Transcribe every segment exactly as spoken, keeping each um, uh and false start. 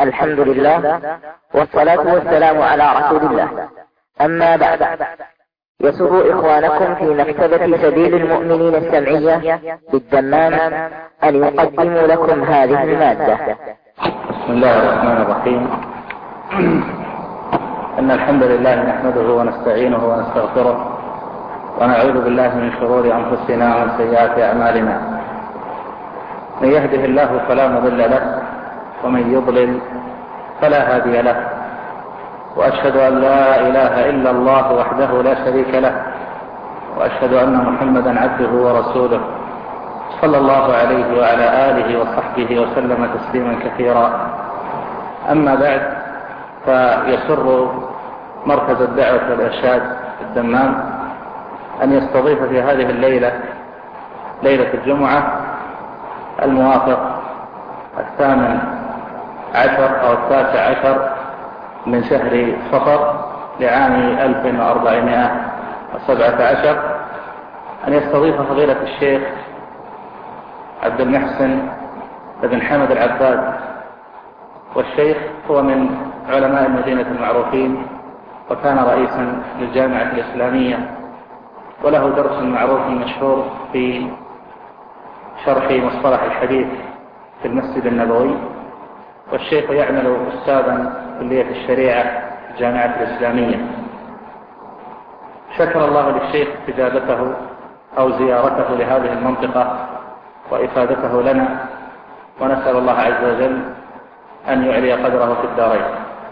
الحمد لله والصلاة والسلام على رسول الله. أما بعد، يسر إخوانكم في مكتبة سبيل المؤمنين السمعية بالدمام أن يقدموا لكم هذه المادة. بسم الله الرحمن الرحيم. إن الحمد لله نحمده ونستعينه ونستغفره ونعوذ بالله من شرور أنفسنا ومن سيئات أعمالنا. من يهده الله فلا مضل له ومن يضلل فلا هادي له، وأشهد أن لا إله إلا الله وحده لا شريك له، وأشهد أن محمدا عبده ورسوله صلى الله عليه وعلى آله وصحبه وسلم تسليما كثيرا. أما بعد، فيسر مركز الدعوة والإرشاد في الدمام أن يستضيف في هذه الليلة، ليلة الجمعة الموافق الثامن عشر أو التاسع عشر من شهر صفر لعام ألف وأربعمائة وسبعة عشر، أن يستضيف فضيلة الشيخ عبد المحسن بن حمد العباد. والشيخ هو من علماء المدينة المعروفين، وكان رئيسا للجامعة الإسلامية، وله درس معروف مشهور في شرح مصطلح الحديث في المسجد النبوي. والشيخ يعمل أستاذا كلية الشريعة في الجامعة الإسلامية. شكر الله للشيخ استجابته أو زيارته لهذه المنطقة وإفادته لنا، ونسأل الله عز وجل أن يعلي قدره في الدارين.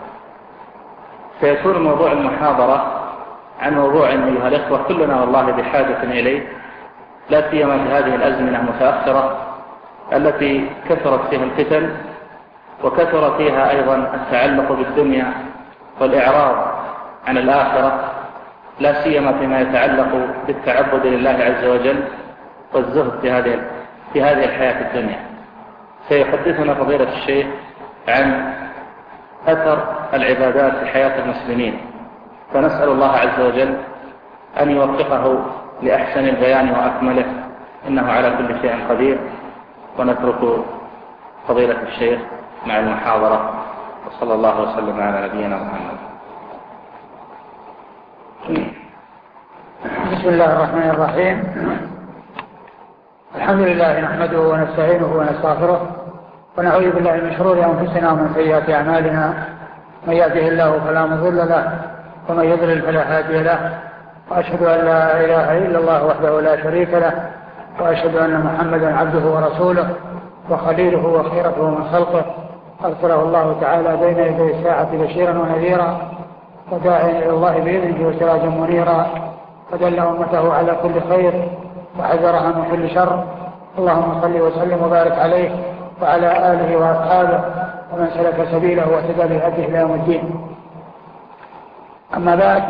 سيكون موضوع المحاضرة عن موضوع أيها الإخوة كلنا والله بحاجة إليه، لا سيما في هذه الأزمنة المتأخرة التي كثرت فيها الفتن، وكثر فيها أيضا التعلق بالدنيا والإعراض عن الآخرة، لا سيما فيما يتعلق بالتعبد لله عز وجل والزهد في هذه في هذه الحياة الدنيا. سيحدثنا فضيلة الشيخ عن أثر العبادات في حياة المسلمين، فنسأل الله عز وجل أن يوفقه لأحسن البيان وأكمله، إنه على كل شيء قدير. ونترك فضيلة الشيخ مع المحاضرة، وصلى الله وسلم على نبينا محمد. بسم الله الرحمن الرحيم. الحمد لله نحمده ونستعينه ونستغفره، ونعوذ بالله من شرور أنفسنا ومن سيئات أعمالنا. من يهده الله فلا مضل له ومن يضلل فلا هادي له، وأشهد أن لا إله إلا الله وحده لا شريك له، وأشهد أن محمدا عبده ورسوله وخليله وخيرته من خلقه، أرسله الله تعالى بين يدي الساعة بشيرا ونذيرا وداعيا إلى الله بإذنه وسراجا منيرا، ودل أمته على كل خير وحذرها من كل شر. اللهم صل وسلم وبارك عليه وعلى آله وأصحابه ومن سلك سبيله واهتدى بهديه إلى يوم الدين. أما بعد،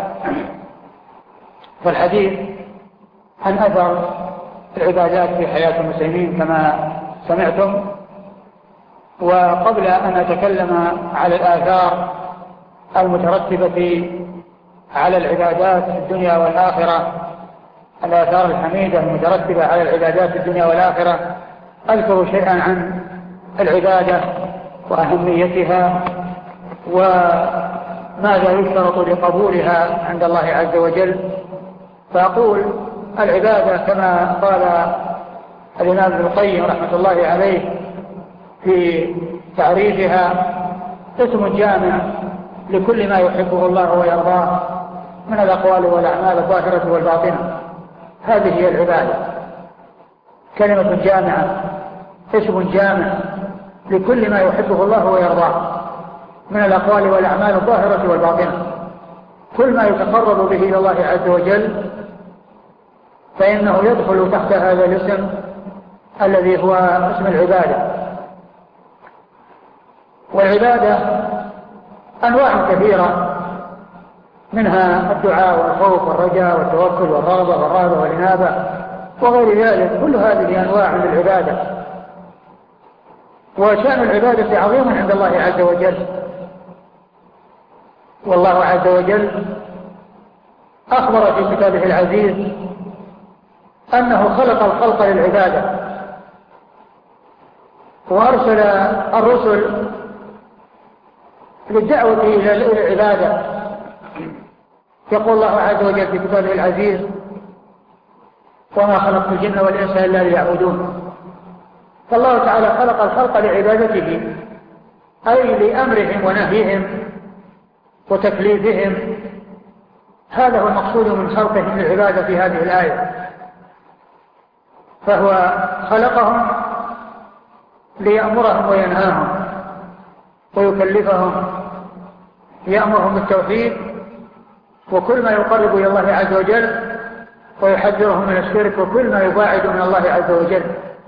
فالحديث عن أثر العبادات في حياة المسلمين كما سمعتم. وقبل أن أتكلم على الآثار المترتبة على العبادات في الدنيا والآخرة، الآثار الحميدة المترتبة على العبادات في الدنيا والآخرة، أذكر شيئا عن العبادة وأهميتها وماذا يشترط لقبولها عند الله عز وجل. فأقول العبادة كما قال الإمام ابن القيم رحمة الله عليه في تعريفها: اسم جامع لكل ما يحبه الله ويرضاه من الأقوال والأعمال الظاهرة والباطنة. هذه هي العبادة، كلمة جامعة، اسم جامع لكل ما يحبه الله ويرضاه من الأقوال والأعمال الظاهرة والباطنة. كل ما يتقرب به إلى الله عز وجل فإنه يدخل تحت هذا الاسم الذي هو اسم العبادة. والعبادة أنواع كثيرة، منها الدعاء والخوف والرجاء والتوكل والرغبة والرهبة والإنابة وغير ذلك، كل هذه أنواع من العبادة. وشأن العبادة عظيم عند الله عز وجل، والله عز وجل أخبر في كتابه العزيز أنه خلق الخلق للعبادة، وأرسل الرسل للدعوة إلى العبادة. يقول الله عز وجل في كتابه العزيز: وما خلقت الجن والإنس إلا ليعبدون. فالله تعالى خلق الخلق لعبادته، أي لأمرهم ونهيهم وتكليفهم. هذا هو المقصود من خلقهم للعبادة في هذه الآية. فهو خلقهم ليأمرهم وينهاهم ويكلفهم، يأمرهم بالتوحيد وكل ما يقرب إلى الله عز وجل، ويحذرهم من الشرك وكل ما يباعد من الله عز وجل.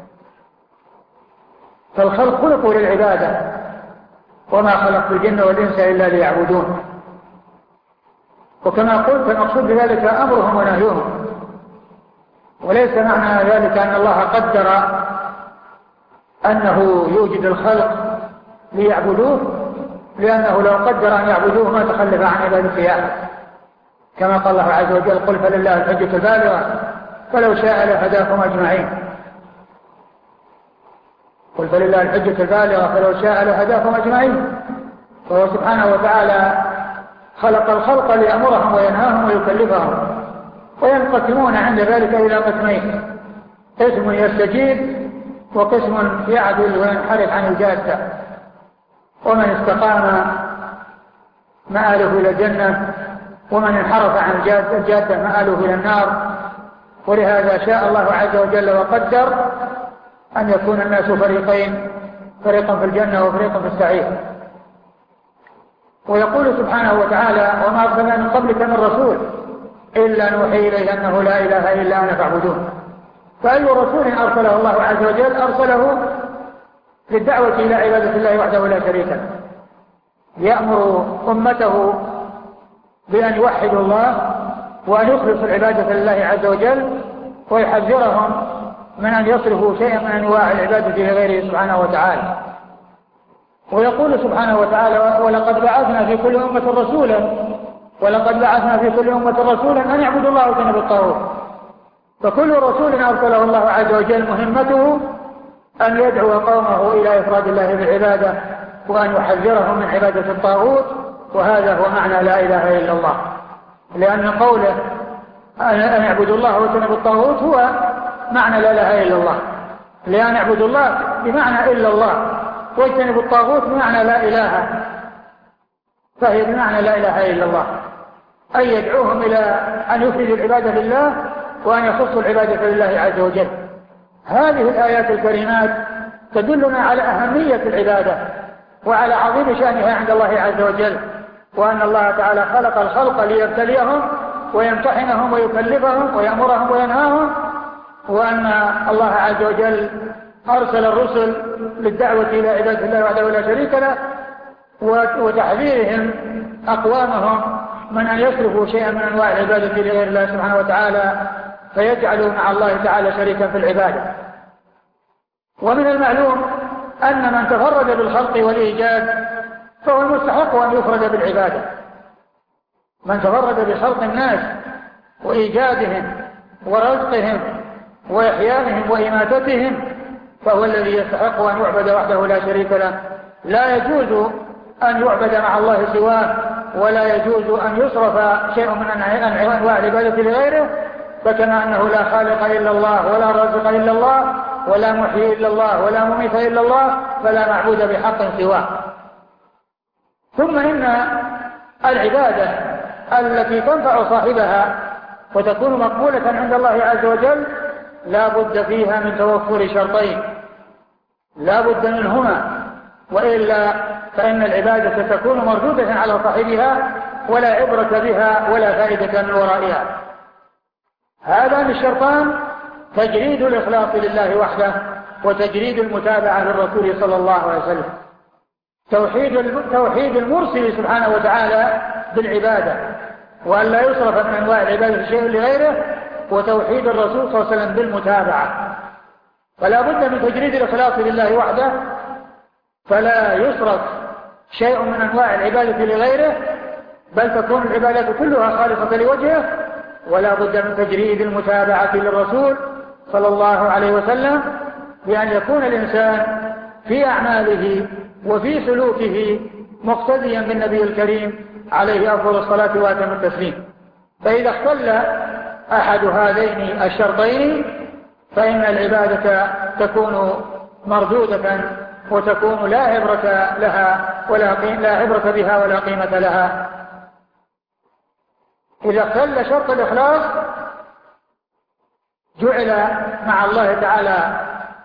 فالخلق خلقوا للعبادة: وما خلقت الجن والإنس إلا ليعبدون. وكما قلت المقصود بذلك أمرهم ونهيهم، وليس معنى ذلك أن الله قدر أنه يوجد الخلق ليعبدوه، لأنه لو قدر أن يعبدوه ما تخلف عن عبادته أحد، كما قال الله عز وجل: قل فلله الحجة البالغة فلو شاء لهداكم أجمعين. قل فلله الحجة البالغة فلو شاء لهداكم أجمعين. فهو سبحانه وتعالى خلق الخلق ليأمرهم وينهاهم ويكلفهم، وينقسمون عند ذلك إلى قسمين: قسم يستجيب وقسم يعدل وينحرف عن الجادة. ومن استقام مآله إلى الجنة، ومن انحرف عن الجادة مآله إلى النار. ولهذا شاء الله عز وجل وقدر أن يكون الناس فريقين: فريقا في الجنة وفريقا في السعير. ويقول سبحانه وتعالى: وما أرسلنا من قبلك من رسول إلا نوحي إليه أنه لا إله إلا أنا فاعبدون. فأي رسول أرسله الله عز وجل أرسله للدعوة إلى عبادة الله وحده لا شريك له، يأمر أمته بأن يوحدوا الله وأن يخلصوا العبادة لله عز وجل، ويحذرهم من أن يصرفوا شيئا من أنواع العبادة لغيره سبحانه وتعالى. ويقول سبحانه وتعالى: ولقد بعثنا في كل أمة رسولا ولقد بعثنا في كل أمة رسولا أن يعبدوا الله واجتنبوا الطاغوت. فكل رسول أرسله الله عز وجل مهمته أن يدعو قومه إلى إفراد الله بالعبادة، وأن يحذرهم من عبادة الطاغوت. وهذا هو معنى لا إله إلا الله، لأن قوله أن يعبدوا الله واجتنبوا الطاغوت هو معنى لا إله إلا الله، لأن يعبدوا الله بمعنى إلا الله، واجتنبوا الطاغوت بمعنى لا إله، فهي بمعنى لا إله إلا الله، أي يدعوهم إلى أن يفردوا العبادة لله وأن يخصوا العبادة لله عز وجل. هذه الآيات الكريمات تدلنا على أهمية العبادة وعلى عظيم شأنها عند الله عز وجل، وأن الله تعالى خلق الخلق ليبتليهم ويمتحنهم ويكلفهم ويأمرهم وينهاهم، وأن الله عز وجل أرسل الرسل للدعوة إلى عبادة الله وحده لا شريك له، وتحذيرهم أقوامهم من أن يصرفوا شيئا من أنواع العبادة لغير الله سبحانه وتعالى فيجعلوا مع الله تعالى شريكا في العبادة. ومن المعلوم أن من تفرد بالخلق والإيجاد فهو المستحق أن يفرد بالعبادة. من تفرد بخلق الناس وإيجادهم ورزقهم وإحيانهم وإماتتهم فهو الذي يستحق أن يعبد وحده لا شريك له. لا يجوز أن يعبد مع الله سواه، ولا يجوز أن يصرف شيء من أنواع العبادة لغيره. فكما أنه لا خالق إلا الله ولا رازق إلا الله ولا محيي إلا الله ولا مميت إلا الله، فلا معبود بحق سواه. ثم إن العبادة التي تنفع صاحبها وتكون مقبولة عند الله عز وجل لا بد فيها من توفر شرطين، لا بد منهما، وإلا فإن العبادة تكون مردودة على صاحبها ولا عبرة بها ولا فائدة من ورائها. هذان الشرطان تجريد الإخلاص لله وحده، وتجريد المتابعة للرسول صلى الله عليه وسلم. توحيد توحيد المرسل سبحانه وتعالى بالعبادة، وأن لا يصرف من أنواع العبادة شيء لغيره، وتوحيد الرسول صلى الله عليه وسلم بالمتابعة. فلا بد من تجريد الإخلاص لله وحده، فلا يصرف شيء من أنواع العبادة لغيره، بل تكون العبادة كلها خالصة لوجهه. ولا بد من تجريد المتابعة للرسول صلى الله عليه وسلم، بأن يكون الإنسان في أعماله وفي سلوكه مقتديا بالنبي الكريم عليه أفضل الصلاة وأتم التسليم. فإذا اختل أحد هذين الشرطين فإن العبادة تكون مردودة وتكون لا عبرة لها ولا لا عبرة بها ولا قيمة لها. إذا اختل شرط الإخلاص جعل مع الله تعالى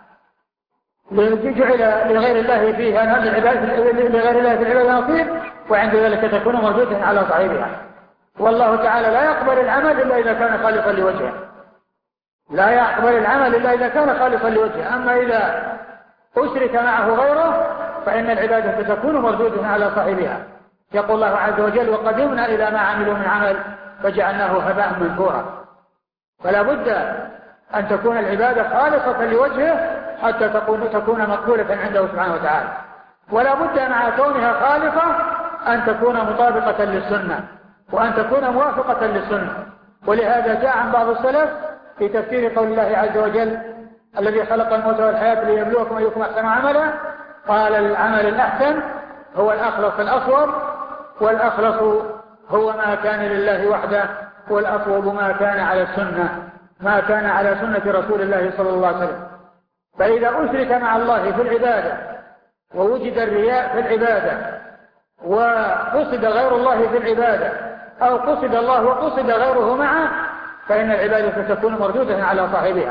جعل لغير الله فيها لغير الله في العبادة نصيب، وعند ذلك تكون مردودة على صاحبها. والله تعالى لا يقبل العمل إلا إذا كان خالصا لوجهه، لا يقبل العمل إلا إذا كان خالصا لوجهه. أما إذا أشرك معه غيره فإن العبادة تكون مردودة على صاحبها. يقول الله عز وجل: وقدمنا إلى ما عملوا من عمل فجعلناه هباء منثورا. فلا بد أن تكون العبادة خالصة لوجهه حتى تكون, تكون مقبولة عنده سبحانه وتعالى، ولا بد مع كونها خالصة أن تكون مطابقة للسنة وأن تكون موافقة للسنة. ولهذا جاء عن بعض السلف في تفسير قول الله عز وجل: الذي خلق الموت والحياة ليبلوكم أيكم أحسن عملا، قال: العمل الأحسن هو الأخلص الأصوب، والأخلص هو ما كان لله وحده، والأصوب ما كان على السنة ما كان على سنة رسول الله صلى الله عليه وسلم. فإذا أشرك مع الله في العبادة ووجد الرياء في العبادة وقصد غير الله في العبادة أو قصد الله وقصد غيره معه فإن العبادة تكون مردودة على صاحبها.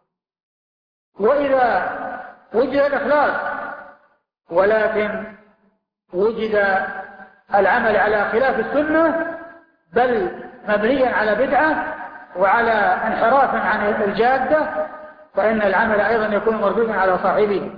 وإذا وجد الإخلاص ولكن وجد العمل على خلاف السنة بل مبنيا على بدعة وعلى انحراف عن الجادة فإن العمل أيضا يكون مردودا على صاحبه.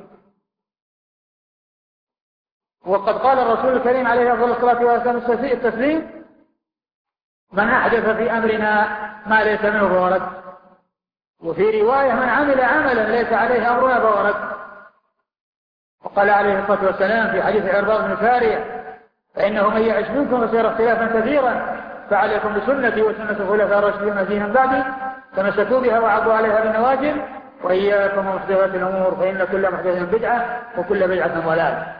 وقد قال الرسول الكريم عليه أفضل الصلاة والسلام التسليم: من أحدث في أمرنا ما ليس منه فهو رد. وفي رواية: من عمل عملا ليس عليه أمرنا فهو رد. وقال عليه الصلاة والسلام في حديث عرباض بن سارية: فإنه من يعش منكم فسيرى اختلافا كثيرا فعليكم بسنتي وسنة الخلفاء الراشدين الذين بعدي تمسكوا بها وعضوا عليها بالنواجذ وإياكم ومحدثات الأمور فإن كل محدثة بدعة وكل بدعة ضلالة.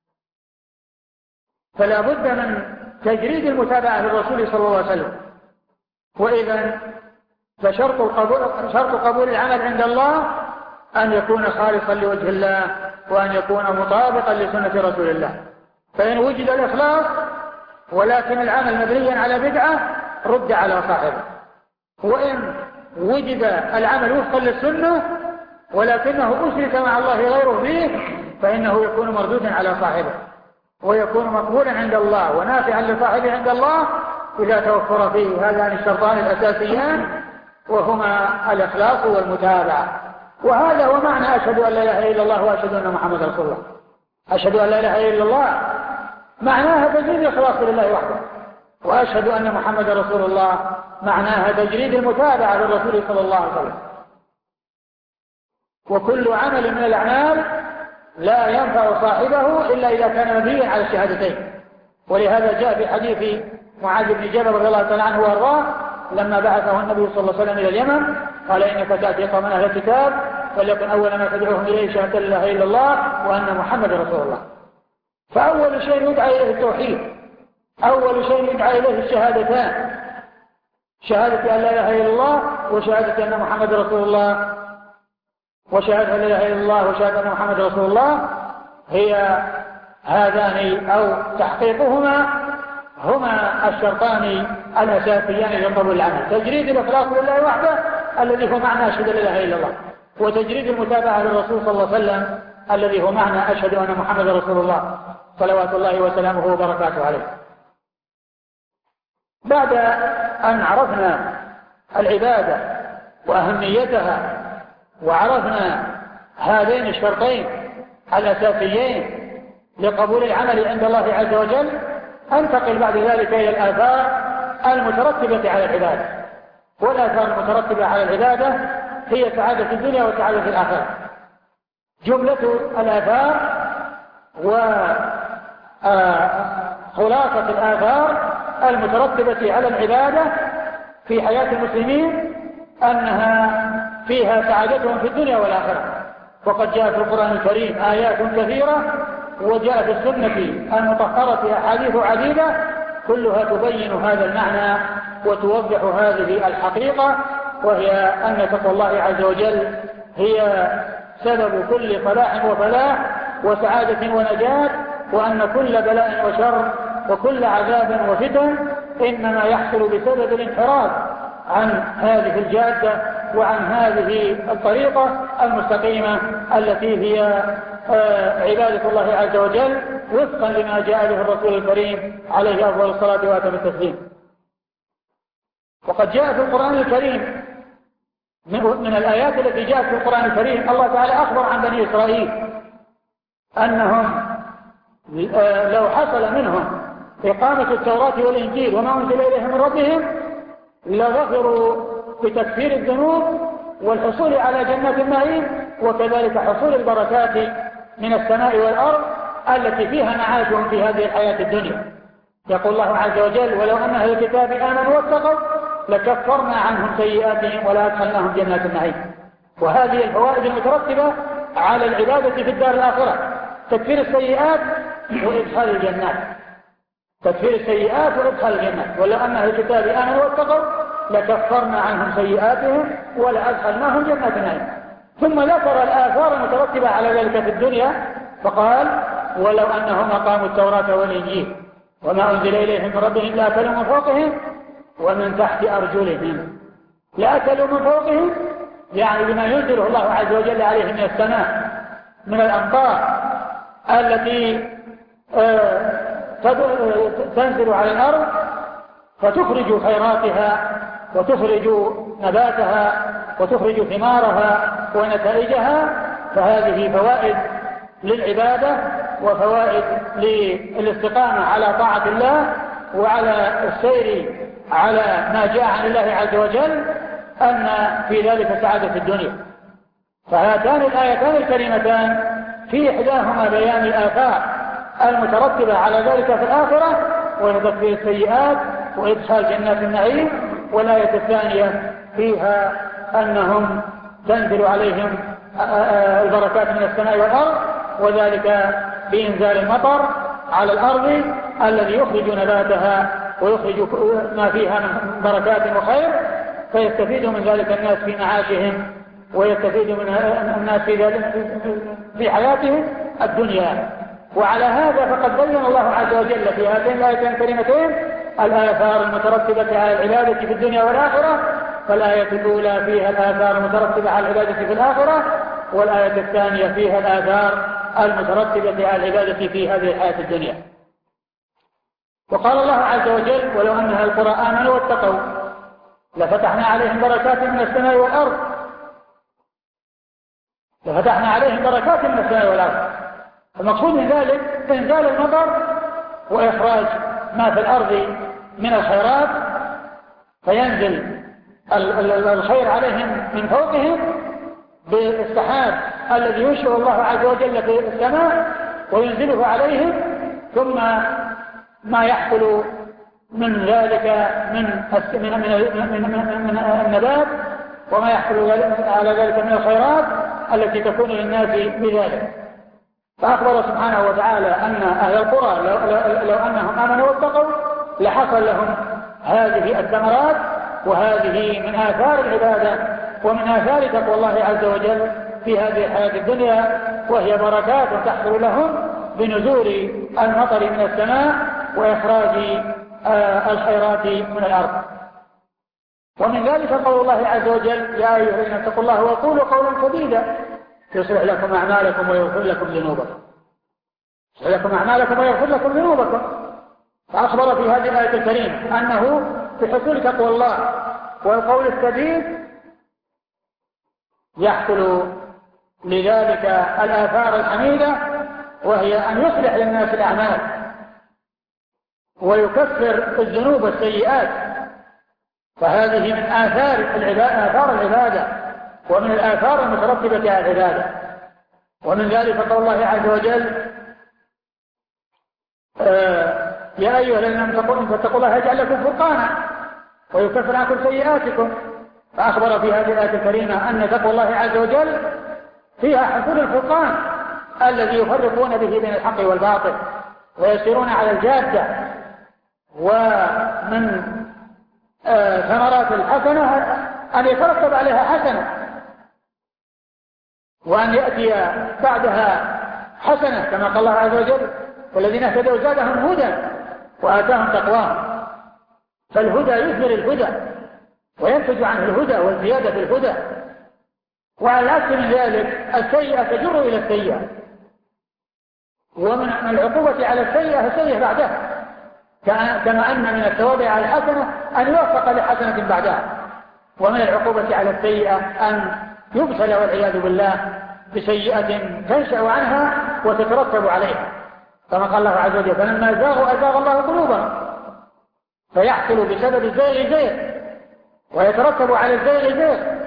فلا بد من تجريد المتابعة للرسول صلى الله عليه وسلم. وإذا فشرط القبول شرط قبول العمل عند الله أن يكون خالصا لوجه الله وأن يكون مطابقا لسنة رسول الله. فإن وجد الإخلاص ولكن العمل مبنيا على بدعة رد على صاحبه، وإن وجد العمل وفقا للسنة ولكنه أشرك مع الله غيره فيه فإنه يكون مردودا على صاحبه ويكون مقبولا عند الله ونافعا لصاحبه عند الله إذا توفر فيه هذان الشرطان الأساسيان وهما الإخلاص والمتابعة. وهذا هو معنى أشهد أن لا إله إلا الله وأشهد أن محمدا رسول الله. أشهد أن لا إله إلا الله معناها تجريد الإخلاص لله وحده، وأشهد أن محمدا رسول الله معناها تجريد المتابعة للرسول صلى الله عليه وسلم. وكل عمل من الأعمال لا ينفع صاحبه إلا إذا كان مبنيا على الشهادتين. ولهذا جاء في حديث معاذ بن جبل رضي الله تعالى عنه وارضاه لما بعثه النبي صلى الله عليه وسلم إلى اليمن قال: إنك تأتي قوم أهل الكتاب فليكن أول ما تدعوهم إليه شهادة لا إله إلا الله وأن محمدا رسول الله. فأول شيء يدعى إليه التوحيد، أول شيء يدعى إليه الشهادتان، شهادة أن لا إله إلا الله وشهادة أن محمد رسول الله. وشهادة أن لا إله إلا الله وشهادة أن محمد رسول الله هي هذان أو تحقيقهما هما الشرطان الأساسيان لقبول العمل: تجريد الإخلاص لله وحده الذي هو معنى أشهد أن لا إله إلا الله، وتجريد المتابعة للرسول صلى الله عليه وسلم الذي هو معنى أشهد أن محمد رسول الله صلوات الله وسلامه وبركاته عليه. بعد أن عرفنا العبادة وأهميتها وعرفنا هذين الشرطين الأساسيين لقبول العمل عند الله عز وجل انتقل بعد ذلك إلى الآثار المترتبة على العبادة. والآثار المترتبة على العبادة هي سعادة الدنيا وسعادة الآخرة. جملة الآثار وخلاصة الآثار المترتبة على العبادة في حياة المسلمين أنها فيها سعادتهم في الدنيا والآخرة. وقد جاء في القرآن الكريم آيات كثيرة وجاء في السنة المطهرة أحاديث عديدة كلها تبين هذا المعنى وتوضح هذه الحقيقة، وهي أن تقوى الله عز وجل هي سبب كل صلاح وفلاح وسعادة ونجاة، وأن كل بلاء وشر وكل عذاب وفتن إنما يحصل بسبب الانحراف عن هذه الجادة وعن هذه الطريقة المستقيمة التي هي عبادة الله عز وجل وفقا لما جاء به الرسول الكريم عليه أفضل الصلاة وأتم التسليم. وقد جاء في القرآن الكريم من الآيات التي جاءت في القرآن الكريم الله تعالى أخبر عن بني إسرائيل أنهم لو حصل منهم إقامة التوراة والإنجيل وما أنزل إليهم من ربهم لظفروا بتكفير الذنوب والحصول على جنات النعيم، وكذلك حصول البركات من السماء والأرض التي فيها معاشهم في هذه الحياة الدنيا. يقول الله عز وجل: ولو أن أهل الكتاب آمنوا واتقوا لكفرنا عنهم سيئاتهم ولأدخلناهم جنات النعيم. وهذه الفوائد المترتبة على العبادة في الدار الآخرة: تكفير السيئات وإدخال الجنات، تكفير السيئات وإدخال الجنات. ولو أن أهل الكتاب آمنوا واتقوا لكفرنا عنهم سيئاتهم ولأدخلناهم جنات النعيم. ثم ذكر الآثار المترتبة على ذلك في الدنيا فقال: ولو أنهم أقاموا التوراة والإنجيل وما أنزل إليهم من ربهم لأكلوا من فوقهم ومن تحت أرجلهم. لأكلوا من فوقهم يعني بما ينزله الله عز وجل عليهم من السماء من الأمطار التي تنزل على الأرض فتخرج خيراتها وتخرج نباتها وتخرج ثمارها ونتائجها. فهذه فوائد للعبادة وفوائد للاستقامة على طاعة الله وعلى السير على ما جاء عن الله عز وجل، أن في ذلك سعادة الدنيا. فهاتان الآيتان الكريمتان في إحداهما بيان الآثار المترتبة على ذلك في الآخرة وهي تكفير السيئات وإدخال جنات النعيم، والآية الثانية فيها أنهم تنزل عليهم البركات من السماء والأرض، وذلك بإنزال المطر على الأرض الذي يخرج نباتها ويخرج ما فيها من بركات وخير، فيستفيد من ذلك الناس في معاشهم ويستفيد من الناس في, ذلك في حياتهم الدنيا. وعلى هذا فقد بين الله عز وجل في هاتين الآيتين الكريمتين الآثار المترتبة على العبادة في الدنيا والآخرة. فالآية الأولى فيها الآثار المترتبة على العبادة في الآخرة، والآية الثانية فيها الآثار المترتبة على العبادة في هذه الحياة الدنيا. وقال الله عز وجل: ولو أن أهل القرى آمنوا واتقوا لفتحنا عليهم بركات من السماء والأرض لفتحنا عليهم بركات من السماء والأرض. المقصود من ذلك إنزال المطر وإخراج ما في الأرض من الخيرات، فينزل الخير عليهم من فوقهم بالسحاب الذي ينشئ الله عز وجل في السماء وينزله عليهم، ثم ما يحصل من ذلك من من من من النبات وما يحصل على ذلك من الخيرات التي تكون للناس بذلك. فأخبر سبحانه وتعالى أن أهل القرى لو, لو أنهم آمنوا واتقوا لحصل لهم هذه الثمرات، وهذه من آثار العبادة ومن آثار تقوى الله عز وجل في هذه الحياة الدنيا، وهي بركات تحصل لهم بنزول المطر من السماء وإخراج الخيرات من الأرض. ومن ذلك قول الله عز وجل: يا أيها الذين اتقوا الله وقولوا قولا سديدا يصلح لكم أعمالكم ويغفر لكم ذنوبكم يصلح لكم أعمالكم ويغفر لكم ذنوبكم. فأخبر في هذه الآية الكريمة أنه بحصول تقوى الله والقول السديد يحصل لذلك الآثار الحميدة، وهي أن يصلح للناس الأعمال ويكفر الذنوب والسيئات. فهذه من آثار العبادة, آثار العبادة ومن الآثار المترتبة على العبادة. ومن ذلك قول الله عز وجل: آه يا أيها الذين اتقوا الله يجعل لكم فرقانا ويكفر عنكم سيئاتكم. فأخبر في هذه الآية الكريمة أن تقوى الله عز وجل فيها حصول الفرقان الذي يفرقون به بين الحق والباطل ويسيرون على الجادة. ومن ثمرات الحسنة أن يترتب عليها حسنة، وأن يأتي بعدها حسنة، كما قال الله عز وجل: والذين اهتدوا زادهم هدى وآتاهم تقواهم. فالهدى يثمر الهدى وينتج عنه الهدى والزيادة في الهدى. وعلى العكس من ذلك السيئة تجر إلى السيئة، ومن العقوبة على السيئة السيئة بعدها، كما أن من الثواب على الحسنة أن يوفق لحسنة بعدها، ومن العقوبة على السيئة أن يبتلى والعياذ بالله بسيئة تنشأ عنها وتترتب عليها، كما قال الله عز وجل: فلما زاغوا أزاغ الله قلوبهم. فيحصل بسبب الزيغ زيغ، ويترتب على الزيغ زيغ.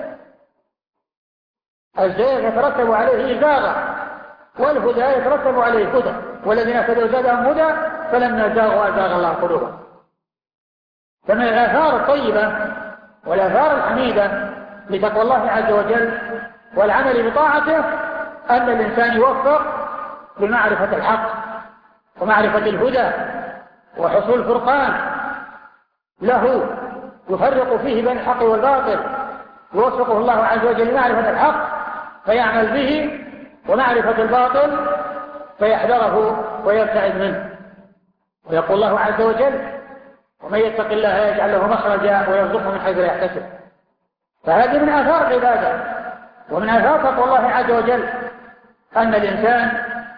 الزيغ يترتب عليه إزاغة، والهدى يترتب عليه هدى. والذين اهتدوا زادهم هدى فلما زاغوا أزاغ الله قلوبهم. فمن الآثار الطيبة والآثار الحميدة لتقوى الله عز وجل والعمل بطاعته أن الإنسان يوفق بمعرفة الحق ومعرفة الهدى وحصول الفرقان له يفرق فيه بين الحق والباطل، يوفقه الله عز وجل لمعرفة الحق فيعمل به، ومعرفة الباطل فيحذره ويبتعد منه. ويقول الله عز وجل: ومن يتق الله يجعل له مخرجا ويرزقه من حيث لا يحتسب. فهذه من آثار العبادة ومن آثار تقوى الله عز وجل أن الإنسان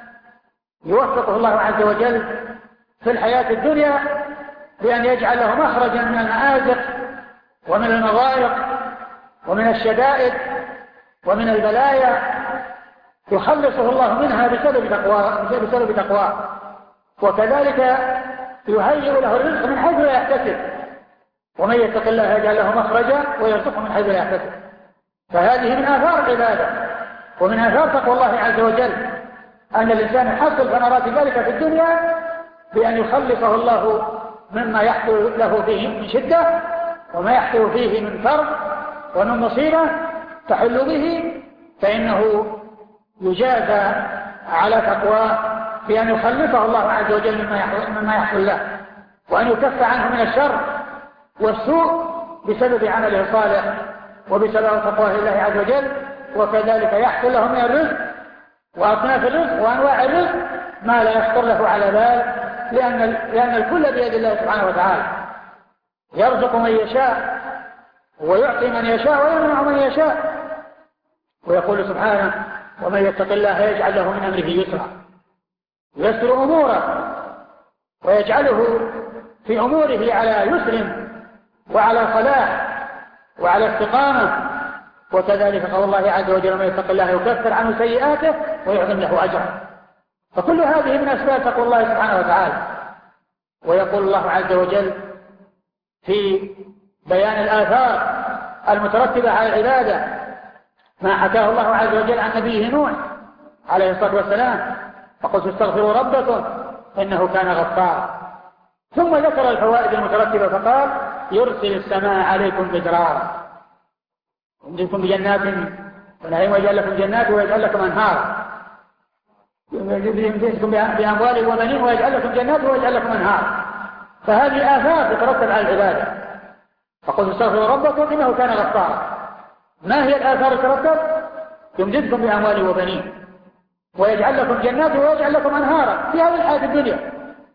يوفقه الله عز وجل في الحياة الدنيا بأن يجعل له مخرجا من المآزق ومن المضايق ومن الشدائد ومن البلايا يخلصه الله منها بسبب تقواه بسبب تقواه وكذلك يهيئ له الرزق من حيث لا يحتسب. ومن يتق الله يجعل له مخرجا ويرزقه من حيث لا يحتسب. فهذه من آثار العبادة ومن آثار تقوى الله عز وجل أن الإنسان يحصل ثمرات ذلك في الدنيا بأن يخلصه الله مما يحصل له فيه من شدة وما يحصل فيه من كرب ومن مصيبة تحل به، فإنه يجازى على تقواه بأن يخلصه الله عز وجل مما يحصل له، وأن يكف عنه من الشر والسوء بسبب عمله الصالح وبسبب تقواه لله عز وجل. وكذلك يحصل له من الرزق وأصناف الرزق وأنواع الرزق ما لا يخطر له على بال، لأن, لأن الكل بيد الله سبحانه وتعالى، يرزق من يشاء ويعطي من يشاء ويمنع من يشاء. ويقول سبحانه: ومن يتق الله يجعل له من أمره يسرا، يسر أموره ويجعله في أموره على يسر وعلى صلاح وعلى استقامة. وكذلك قول الله عز وجل: ومن يتق الله يكفر عنه سيئاته ويعظم له أجرا. فكل هذه من أسباب تقوى الله سبحانه وتعالى. ويقول الله عز وجل في بيان الآثار المترتبة على العبادة ما حكاه الله عز وجل عن نبيه نوح عليه الصلاة والسلام: فقلت استغفروا ربكم إنه كان غفارا. ثم ذكر الفوائد المترتبة فقال: يرسل السماء عليكم مدرارا يمددكم بجنات ونعيم ويجعل لكم جنات ويجعل لكم أنهارا، يمددكم بأموال وبنين ويجعل لكم جنات ويجعل لكم أنهارا. فهذه آثار تترتب على العبادة. فقلت استغفروا ربكم إنه كان غفارا. ما هي الآثار الترتب؟ يمددكم بأموال وبنين ويجعل لكم جنات ويجعل لكم أنهارا في هذه الحياة الدنيا.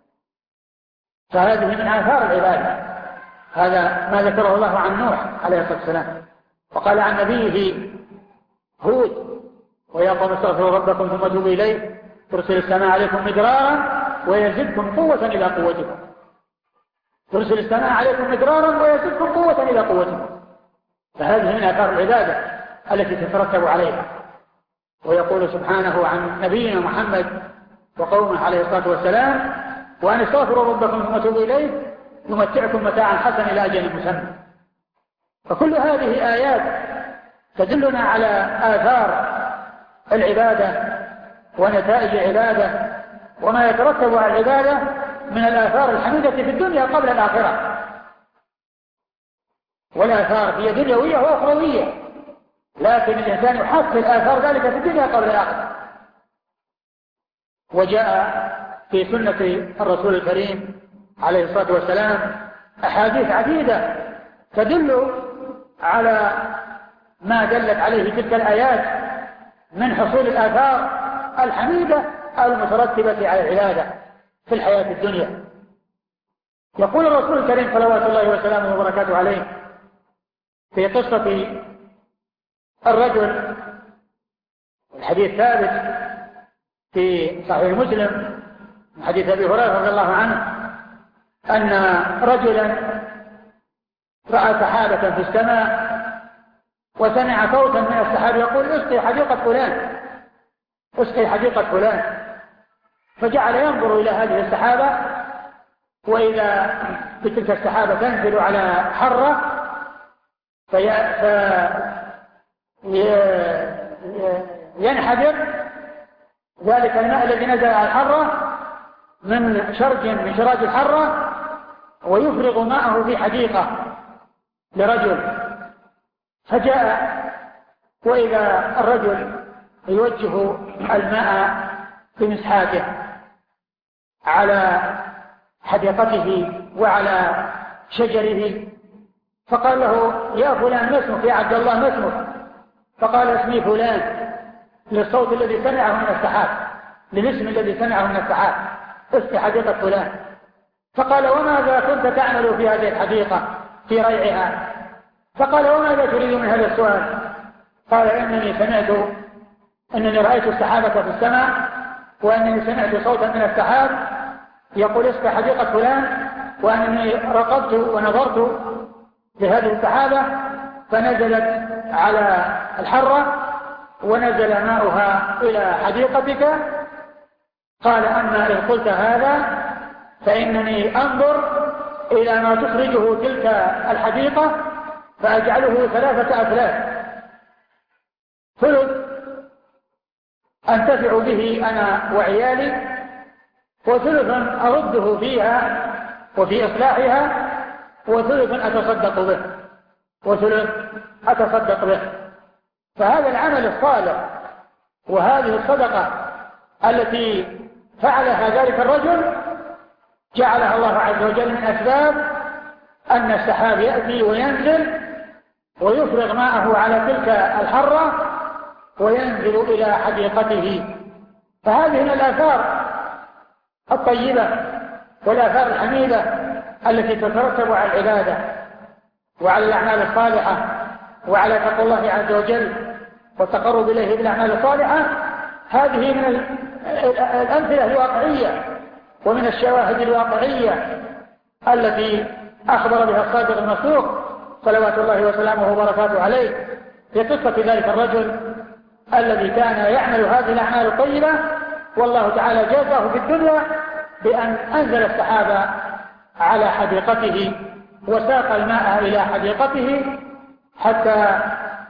فهذه من آثار العبادة. هذا ما ذكره الله عن نوح عليه الصلاة والسلام. وقال عن نبيه هود: ويا قوم استغفروا ربكم ثم توبوا إليه يرسل السماء عليكم مدرارا ويزدكم قوة إلى قوتكم. يرسل السماء عليكم مدرارا ويزدكم قوة إلى قوتكم. فهذه من آثار العبادة التي تترتب عليها. ويقول سبحانه عن نبينا محمد وقومه عليه الصلاة والسلام: وأن استغفروا ربكم ثم توبوا إليه يمتعكم متاعا حسنا إلى أجل مسمى. فكل هذه آيات تدلنا على آثار العبادة ونتائج العبادة وما يترتب على العبادة من الآثار الحميدة في الدنيا قبل الآخرة. والآثار هي دنيوية وأخروية، لكن الإنسان يحصل آثار ذلك في الدنيا قبل الآخرة. وجاء في سنة الرسول الكريم عليه الصلاة والسلام أحاديث عديدة تدل على ما دلت عليه تلك الآيات من حصول الآثار الحميدة المترتبة على العبادة في الحياة الدنيا. يقول الرسول الكريم صلوات الله وسلامه وبركاته عليه في قصة الرجل، الحديث ثابت في صحيح مسلم من حديث أبي هريرة رضي الله عنه أن رجلا رأى سحابة في السماء وسمع صوتا من السحاب يقول اسقي حديقة فلان اسقي حديقة فلان، فجعل ينظر إلى هذه السحابة وإذا بتلك السحابة تنزل على حرة فينحدر ذلك الماء الذي نزل على الحرة من شرج من شراج الحرة ويفرغ ماءه في حديقة لرجل. فجاء وإذا الرجل يوجه الماء بمسحاته على حديقته وعلى شجره، فقال له يا فلان ما اسمك؟ يا عبد الله ما اسمك؟ فقال اسمي فلان، للصوت الذي سمعه من السحاب، للاسم الذي سمعه من السحاب، اسقي حديقة فلان. فقال وماذا كنت تعمل في هذه الحديقة في ريعها؟ فقال وماذا تريد من هذا السؤال؟ قال إنني سمعت أنني رأيت السحابة في السماء وأنني سمعت صوتا من السحاب يقول اسقي حديقة فلان، وأنني رقبت ونظرت لهذه السحابة فنزلت على الحرة ونزل ماؤها إلى حديقتك. قال أما إن قلت هذا فإنني أنظر إلى ما تخرجه تلك الحديقة فأجعله ثلاثة أثلاث، ثلث أنتفع به أنا وعيالي، وثلث أرده فيها وفي إصلاحها، وثلث أتصدق به وثلث أتصدق به. فهذا العمل الصالح وهذه الصدقة التي فعلها ذلك الرجل جعلها الله عز وجل من أسباب أن السحاب يأتي وينزل ويفرغ ماءه على تلك الحرة وينزل إلى حديقته. فهذه من الآثار الطيبة والآثار الحميدة التي تترتب على العبادة وعلى الأعمال الصالحة وعلى تقوى الله عز وجل والتقرب إليه بالأعمال الصالحة. هذه من الأمثلة الواقعية ومن الشواهد الواقعية التي أخبر بها الصادق المصدوق صلوات الله وسلامه وبركاته عليه في قصة ذلك الرجل الذي كان يعمل هذه الأعمال الطيبة، والله تعالى جازاه في الدنيا بأن أنزل السحابة على حديقته وساق الماء إلى حديقته حتى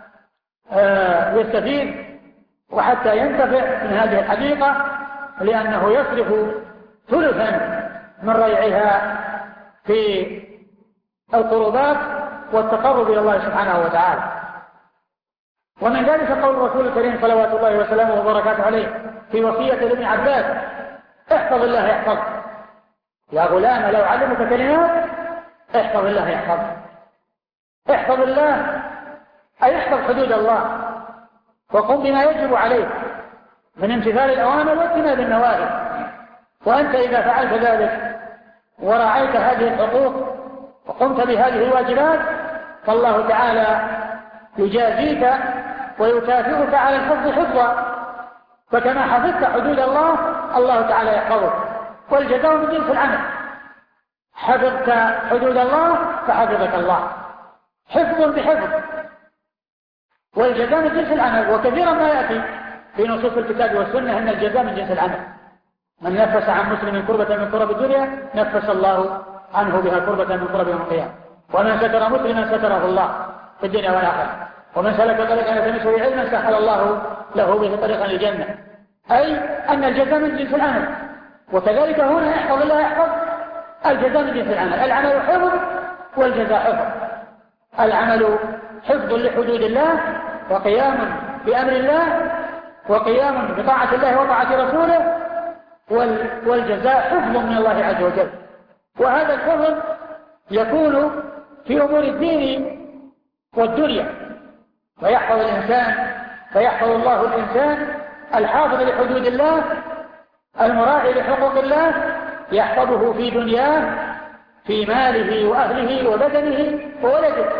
يستفيد وحتى ينتفع من هذه الحديقة، لأنه يصرف ثلثا من ريعها في القربات والتقرب إلى الله سبحانه وتعالى. ومن ذلك قول الرسول الكريم صلوات الله وسلامه وبركاته عليه في وصية لابن عباس احفظ الله يحفظك، يا غلام لو علمك كلمات احفظ الله يحفظك. احفظ الله أي احفظ حدود الله وقم بما يجب عليك من امتثال الأوامر واجتناب النواهي. وأنت إذا فعلت ذلك ورعيت هذه الحقوق وقمت بهذه الواجبات فالله تعالى يجازيك ويكافئك على الحفظ حفظا، فكما حفظت حدود الله الله تعالى يحفظك، والجزاء من جنس العمل. حفظت حدود الله فحفظك الله، حفظ بحفظ، والجزاء من جنس العمل. وكثيرا ما يأتي في نصوص الكتاب والسنة أن الجزاء من جنس العمل. من نفس عن مسلم كربة من كرب الدنيا نفس الله عنه بها كربة من كرب يوم القيامة. ومن ستر مسلما ستره الله في الدنيا والآخرة. ومن سلك طريقا يلتمس به علما سهل الله له به طريقا للجنة. أي أن الجزاء من جنس العمل. وكذلك هنا يحفظ الله يحفظ الجزاء من جنس العمل. العمل حفظ والجزاء حفظ. العمل حفظ لحدود الله وقيام بأمر الله وقيام بطاعة الله وطاعة رسوله، والجزاء حفظ من الله عز وجل. وهذا الحفظ يكون في أمور الدين والدنيا، فيحفظ الإنسان فيحفظ الله الإنسان الحافظ لحدود الله المراعي لحقوق الله، يحفظه في دنياه في ماله وأهله وبدنه وولده،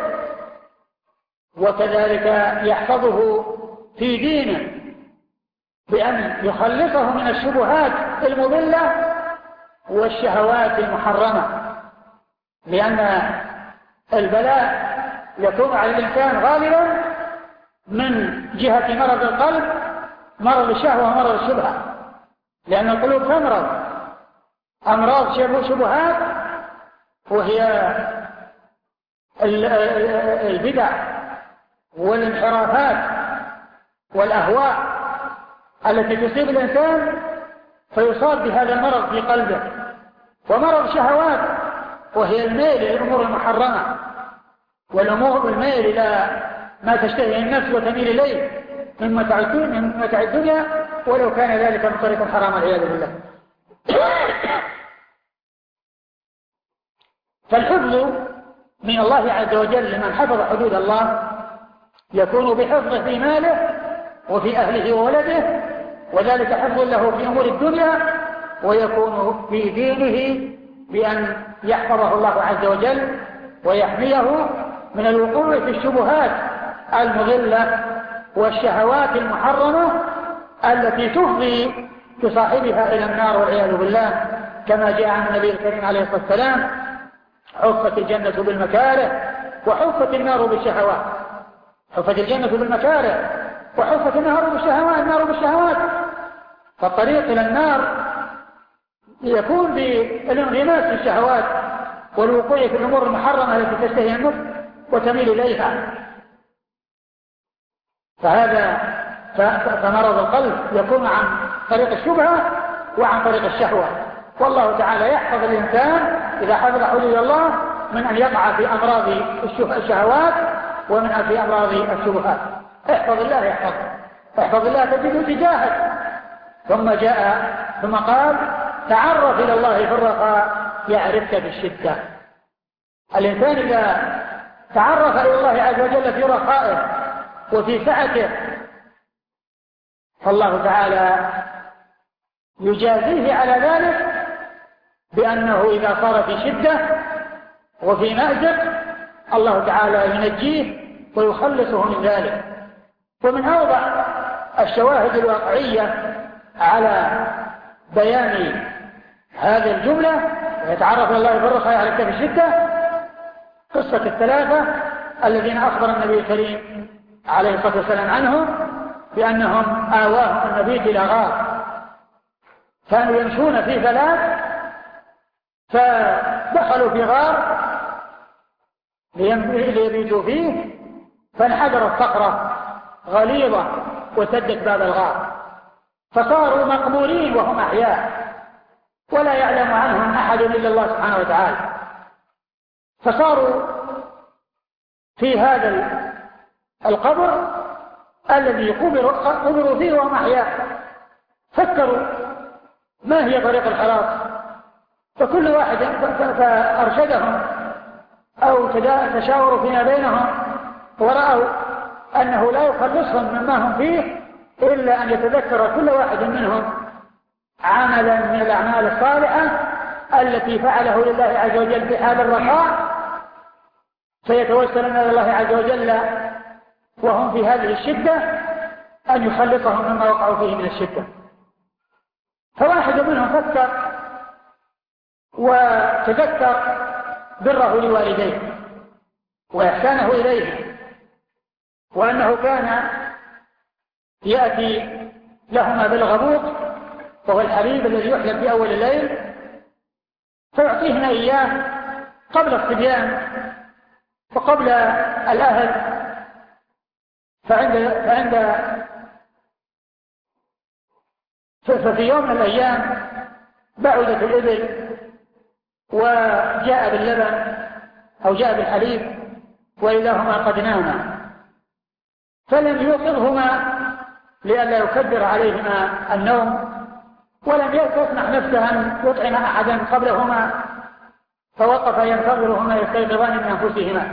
وكذلك يحفظه في دينه بأن يخلصه من الشبهات المضلة والشهوات المحرمة، لأن البلاء يكون على الإنسان غالبا من جهة مرض القلب، مرض الشهوة ومرض الشبهة، لأن القلوب تمرض أمراض شبهات، وهي البدع والانحرافات والأهواء التي تصيب الإنسان فيصاب بهذا المرض في قلبه. ومرض شهوات وهي الميل إلى الأمور المحرمة، والأمور الميل إلى ما تشتهي النفس وتميل إليه من متاع الدنيا ولو كان ذلك من طريق الحرام والعياذ بالله. فالحفظ من الله عز وجل لمن حفظ حدود الله يكون بحفظه في ماله وفي أهله وولده، وذلك حفظ له في أمور الدنيا، ويكون في دينه بأن يحفظه الله عز وجل ويحميه من الوقوع في الشبهات المضلة والشهوات المحرمة التي تفضي بصاحبها إلى النار والعياذ بالله، كما جاء عن النبي الكريم عليه الصلاة والسلام: حفت الجنة بالمكاره وحفت النار بالشهوات. حفت الجنة بالمكاره وحفت النار بالشهوات النار بالشهوات فالطريق إلى النار يكون بالانغماس في الشهوات والوقوع في الأمور المحرمة التي تشتهي النفس وتميل إليها. فهذا فمرض القلب يكون عن طريق الشبهة وعن طريق الشهوة، والله تعالى يحفظ الإنسان إذا حفظ حدود الله من أن يقع في أمراض الشهوات ومن في أمراض الشبهات. احفظ الله يحفظ احفظ الله تجده تجاهك. ثم جاء ثم قال: تعرف إلى الله في الرخاء يعرفك بالشدة. الإنسان إذا تعرف إلى الله عز وجل في رخائه وفي سعته فالله تعالى يجازيه على ذلك بأنه إذا صار في شدة وفي مأزق الله تعالى ينجيه ويخلصه من ذلك. ومن أوضح الشواهد الواقعية على بيان هذه الجملة يتعرف الله بالرخاء يعرفك بالشدة قصة الثلاثة الذين أخبر النبي الكريم عليه الصلاة والسلام عنهم بأنهم آواهم المبيت إلى غار، كانوا يمشون في ثلاث فدخلوا في غار ليبيتوا فيه، فانحدرت صخرة غليظة وسدت باب الغار، فصاروا مقبورين وهم أحياء ولا يعلم عنهم أحد إلا الله سبحانه وتعالى. فصاروا في هذا القبر الذي قبروا فيه وهم أحياء، فكروا ما هي طريق الخلاص، فكل واحد فأرشدهم أو تشاوروا فيما بينهم ورأوا أنه لا يخلصهم مما هم فيه إلا أن يتذكر كل واحد منهم عملا من الأعمال الصالحة التي فعله لله عز وجل في حال الرخاء، فيتوسلون إلى الله عز وجل وهم في هذه الشدة أن يخلصهم مما وقعوا فيه من الشدة. فواحد منهم فكر وتذكر بره لوالديه وإحسانه إليه، وأنه كان يأتي لهما بالغبوط وهو الحليب الذي يحلب في أول الليل، فيعطيهن إياه قبل الصبيان وقبل الأهل. فعند فعند ففي يوم من الأيام بعدت الإبل وجاء باللبن أو جاء بالحليب وإذا هما قد ناما، فلم يوقظهما لئلا يكدر عليهما النوم، ولم تسمح نفسه أن يطعم أحدا قبلهما، فوقف ينتظرهما يستيقظان من أنفسهما،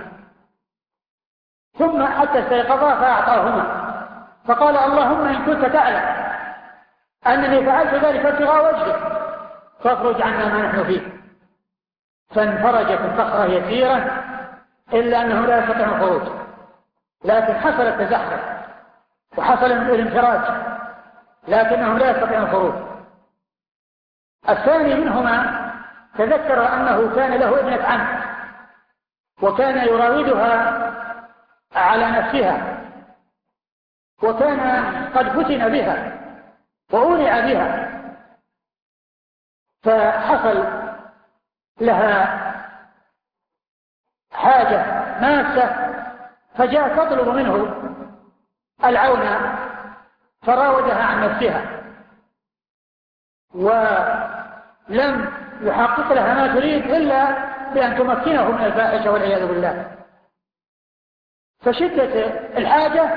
ثم حتى استيقظا فأعطاهما، فقال اللهم إن كنت تعلم أنني فعلت ذلك ابتغاء وجهك فاخرج عنا ما نحن فيه. فانفرجت الصخرة يسيرا إلا أنه لا يستطيع الخروج، لكن حصل التزحزح وحصل الانفراج، لكنه لا يستطيع الخروج. الثاني منهما تذكر أنه كان له ابنة عم، وكان يراودها على نفسها، وكان قد فتن بها وأولع بها، فحصل لها حاجة ماسة، فجاء تطلب منه العون، فراودها عن نفسها ولم يحقق لها ما تريد إلا بأن تمكنه من الفاحشة والعياذ بالله. فشدة الحاجة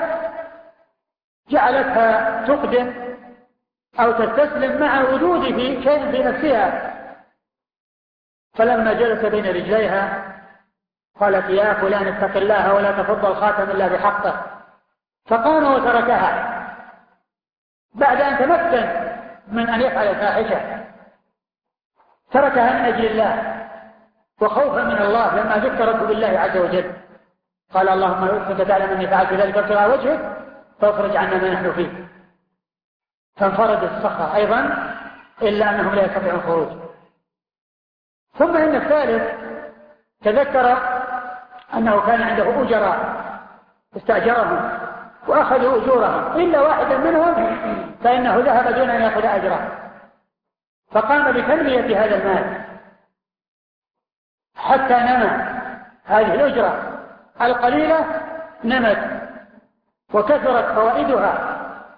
جعلتها تقدم أو تستسلم مع وجود في شيء في نفسها. فلما جلس بين رجليها قالت يا فلان اتق الله ولا تفض الخاتم إلا بحقه، فقام وتركها بعد أن تمكن من أن يفعل الفاحشة، تركها من أجل الله وخوفا من الله لما ذكرته بالله عز وجل. قال اللهم إن كنت تعلم أني فعلت ذلك ابتغاء وجهك فاخرج عنا ما نحن فيه. فانفردت الصخرة أيضا إلا أنهم لا يستطيعون الخروج. ثم إن الثالث تذكر أنه كان عنده أجراء استأجرهم وأخذوا أجورهم إلا واحدا منهم فإنه ذهب دون أن يأخذ أجره، فقام بتنمية هذا المال حتى نمى. هذه الأجرة القليلة نمت وكثرت فوائدها،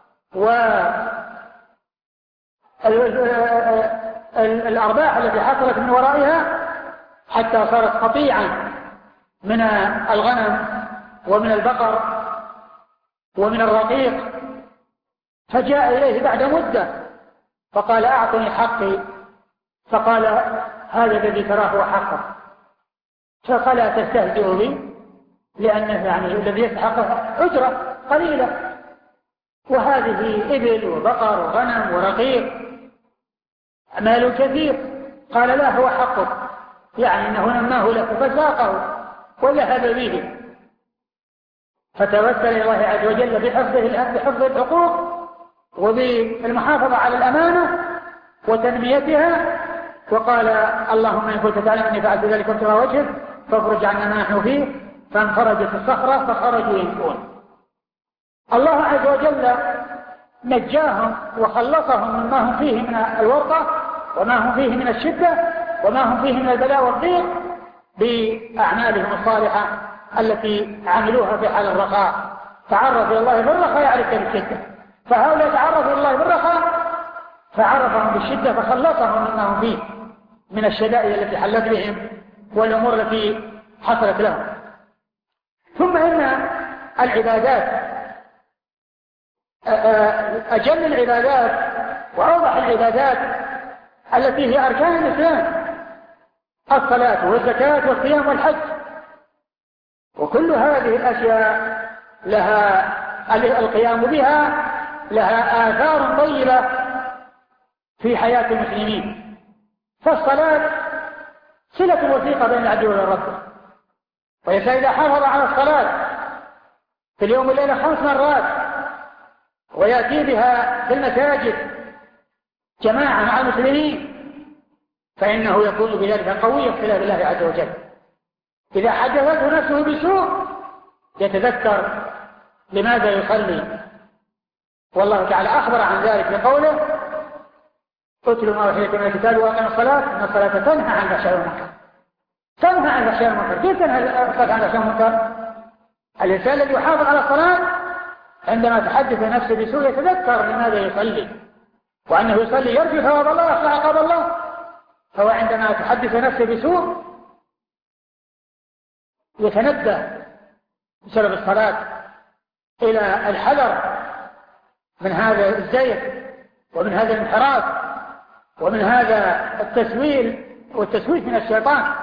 والأرباح التي حصلت من ورائها حتى صارت قطيعا من الغنم ومن البقر ومن الرقيق. فجاء إليه بعد مدة فقال أعطني حقي، فقال هذا الذي تراه هو حقه. فقال تستهزئ بي لأنه يعني الذي يستحق أجرة قليلة، وهذه إبل وبقر وغنم ورقيق مال كثير. قال لا هو حقه، يعني أنه نماه لك فساقه وذهب به. فتوسل إلى الله عز وجل بحفظه بحفظ الحقوق وبالمحافظة على الأمانة وتنميتها، وقال اللهم إن كنت تعلم أني فعلت ذلك ابتغاء وجهك فاخرج عنا ما نحن فيه. فانفرجت الصخرة فخرجوا ينفون. الله عز وجل نجاهم وخلصهم مما هم فيه من الورطة وما هم فيه من الشدة وما هم فيه من البلاء والضيق بأعمالهم الصالحة التي عملوها في حال الرخاء. تعرف إلى الله بالرخاء يعرف بالشدة، فهؤلاء تعرفوا إلى الله بالرخاء فعرفهم بالشدة فخلصهم مما هم فيه من الشدائد التي حلت بهم والأمور التي حصلت لهم. ثم إن العبادات أجل العبادات وأوضح العبادات التي هي أركان الإسلام الصلاة والزكاة والصيام والحج، وكل هذه الأشياء لها القيام بها لها آثار طيبة في حياة المسلمين. فالصلاة صلة وثيقة بين العبد وبين ربه، وإذا إذا حافظ على الصلاة في اليوم والليلة خمس مرات ويأتي بها في المساجد جماعة مع المسلمين فإنه يكون بذلك قوي اختلاف الله عز وجل. إذا حدثته نفسه بسوء يتذكر لماذا يصلي، والله تعالى أخبر عن ذلك بقوله اتلوا ما وحيكم من الكتاب وأقيموا الصلاة إن الصلاة تنهى عن الفحشاء والمنكر. تنهى عن الفحشاء والمنكر. كيف تنهى الصلاة عن الفحشاء والمنكر؟ الإنسان الذي يحافظ على الصلاة عندما تحدث نفسه بسوء يتذكر لماذا يصلي وأنه يصلي يرجو ثواب الله يخشى عقاب الله. فهو عندما تحدث نفسه بسوء يتنبه بسبب الصلاة إلى الحذر من هذا الزيغ ومن هذا الانحراف ومن هذا التسويل والتسويف من الشيطان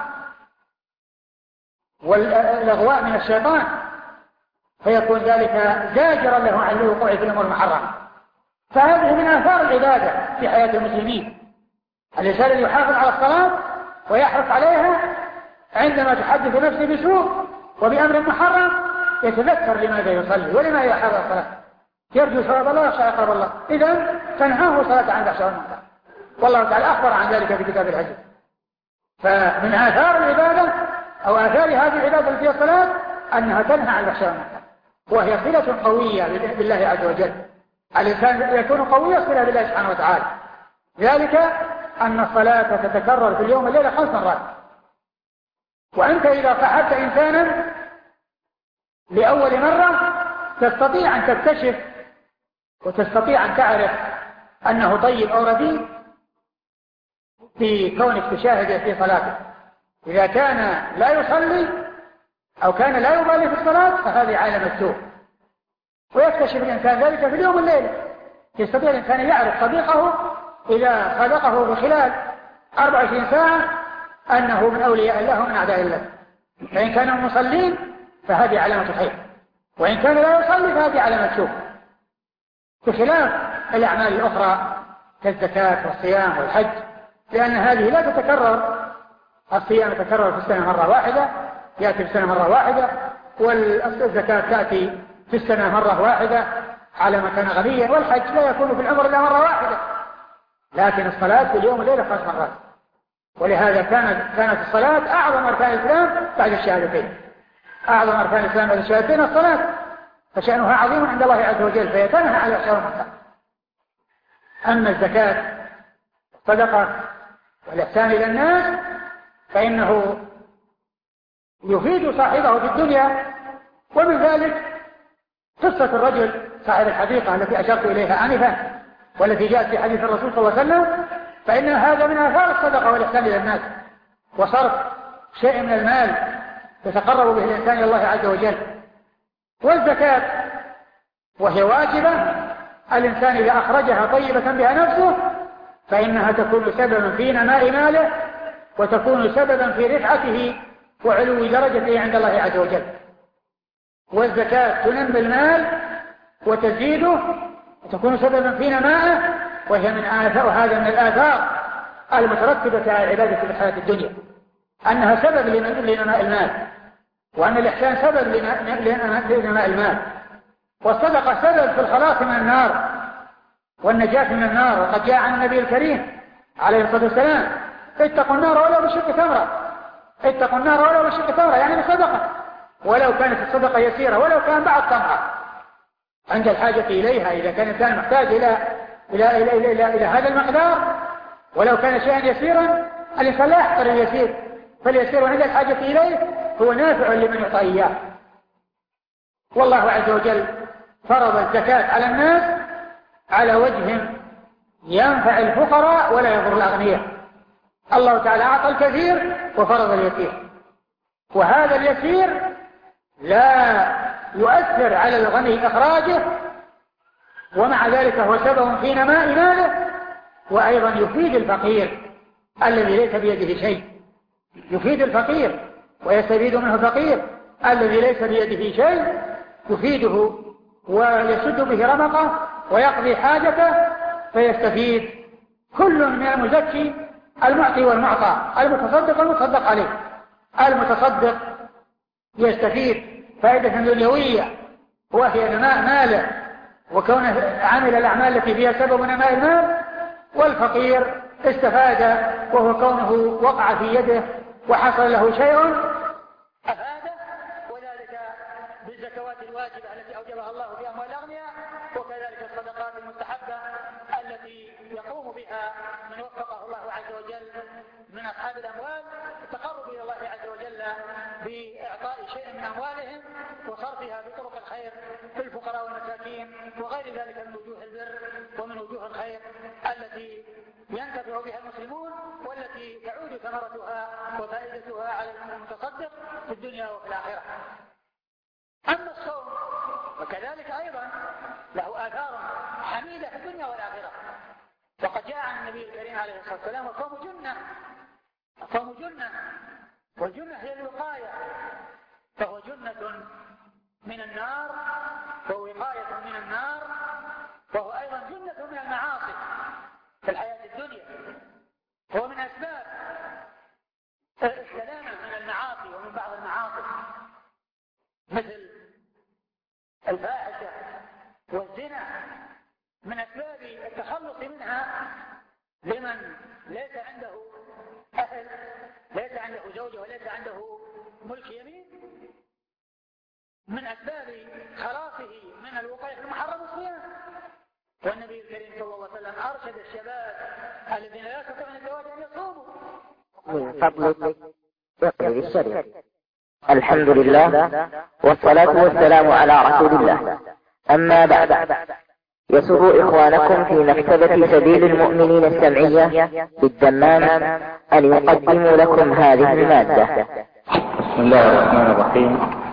والإغواء من الشيطان، فيكون ذلك زاجرا له عن الوقوع في الأمور المحرمة. فهذه من آثار العبادة في حياة المسلمين. الإنسان الذي يحافظ على الصلاة ويحرص عليها عندما تحدث نفسه بسوء وبأمر محرم يتذكر لماذا يصلي ولماذا يحافظ على الصلاة، يرجو ثواب الله ويخشى عقاب الله، إذن تنهاه صلاة عن الفحشاء والمنكر، والله تعالى أخبر عن ذلك في كتاب الحديث. فمن آثار العبادة أو آثار هذه العبادة التي هي الصلاة أنها تنهى عن الفحشاء والمنكر، وهي صلة قوية بالله عز وجل. الإنسان يكون قوي صلة بالله سبحانه وتعالى، ذلك أن الصلاة تتكرر في اليوم والليلة خمس مرات. وأنت إذا صاحبت إنسانا لأول مرة تستطيع أن تكتشف وتستطيع أن تعرف أنه طيب أو رديء في كونك تشاهد في صلاته. إذا كان لا يصلي أو كان لا يبالي في الصلاة فهذه علامة سوء، ويكتشف الإنسان ذلك في اليوم والليلة. يستطيع الإنسان يعرف صديقه إذا صدقه في خلال أربع وعشرين ساعة أنه من أولياء الله ومن أعداء الله. فإن كانوا مصلين فهذه علامة خير، وإن كان لا يصلي فهذه علامة سوء، بخلاف الأعمال الأخرى كالزكاة والصيام والحج، لأن هذه لا تتكرر. الصيام يتكرر في السنة مرة واحدة، يأتي في السنة مرة واحدة، والزكاة تأتي في السنة مرة واحدة على ما كان غنيا، والحج لا يكون في العمر إلا مرة واحدة. لكن الصلاة في اليوم والليلة خمس مرات، ولهذا كانت كانت الصلاة أعظم أركان الإسلام بعد الشهادتين. أعظم أركان الإسلام بعد الشهادتين الصلاة، فشأنها عظيم عند الله عز وجل، فيتنهى على الفحشاء والمنكر. أما الزكاة والصدقة والإحسان إلى الناس فإنه يفيد صاحبه في الدنيا. ومن ذلك قصة الرجل صاحب الحديقة التي أشرت إليها آنفا والتي جاءت في حديث الرسول صلى الله عليه وسلم، فإن هذا من آثار الصدقة والإحسان إلى الناس، وصرف شيء من المال يتقرب به الإنسان إلى الله عز وجل. والزكاة وهي واجبة، الإنسان إذا أخرجها طيبة بها نفسه فإنها تكون سببا في نماء ماله، وتكون سببا في رفعته وعلو درجته عند الله عز وجل. والزكاة تنمي المال وتزيده وتكون سببا في نمائه، وهي من آثار، وهذا من الآثار المترتبة على العبادة في الحياة الدنيا، أنها سبب لنماء المال، وأن الإحسان سبب لنماء المال، والصدقة سبب في الخلاص من النار والنجاة من النار. وقد جاء عن النبي الكريم عليه الصلاة والسلام: اتقوا النار ولو بشق تمرة، اتقوا النار ولو بشق تمرة، يعني بصدقة، ولو كانت الصدقة يسيرة، ولو كان بعض تمرة عند الحاجة إليها. إذا كان الإنسان محتاج إلى إلى إلى إلى إلى, إلى هذا المقدار ولو كان شيئا يسيرا، الإنسان لا يحقر اليسير، فاليسير عند الحاجة إليه هو نافع لمن يعطى إياه. والله عز وجل فرض الزكاة على الناس على وجه ينفع الفقراء ولا يضر الأغنياء. الله تعالى أعطى الكثير وفرض اليسير، وهذا اليسير لا يؤثر على الغني إخراجه، ومع ذلك هو سبب في نماء ماله، وأيضا يفيد الفقير الذي ليس بيده شيء، يفيد الفقير ويستفيد منه الفقير الذي ليس بيده شيء، يفيده ويسد به رمقه ويقضي حاجته، فيستفيد كل من المزكي المعطي والمعطى، المتصدق والمتصدق عليه. المتصدق يستفيد فائدة دنيوية وهي نماء ماله وكونه عمل الأعمال التي فيها سبب نماء المال، والفقير استفاد وهو كونه وقع في يده وحصل له شيء أفاده، وذلك بالزكوات الواجبة التي أوجبها الله في أموال الأغنياء، وكذلك الصدقات المستحبة التي يقوم بها من وفقه الله عز وجل من أصحاب الأموال، التقرب إلى الله عز وجل بإعطاء شيء من أموالهم وصرفها بطرق الخير في الفقراء والمساكين وغير ذلك من وجوه البر ومن وجوه الخير التي ينتفع بها المسلمون، والتي تعود ثمرتها وفائدتها على المتصدق في الدنيا وفي الآخرة. أما الصوم وكذلك أيضا له آثار حميدة في الدنيا والآخرة، وقد جاء عن النبي الكريم عليه الصلاة والسلام: الصوم جنة، الصوم جنة، والجنة هي الوقاية، فهو جنة من النار ووقاية من النار، وهو أيضا جنة من المعاصي في الحياة الدنيا. هو من أسباب السلامة من المعاصي ومن بعض المعاصي مثل الفاحشة والزنا، من أسباب التخلص منها لمن ليس عنده أهل، ليس عنده زوجة وليس عنده ملك يمين. من أسباب خلاصه من الوقاية في المحرم الصيام. والنبي الكريم صلى الله عليه وسلم أرشد الشباب الذين لا يستطيعون الزواج أن يصوموا. من فضلك اقرأ الشريعة. الحمد لله والصلاة والسلام على رسول الله. أما بعد، يسر إخوانكم في مكتبة سبيل المؤمنين السمعية بالدمام أن يقدموا لكم هذه المادة. بسم الله الرحمن الرحيم.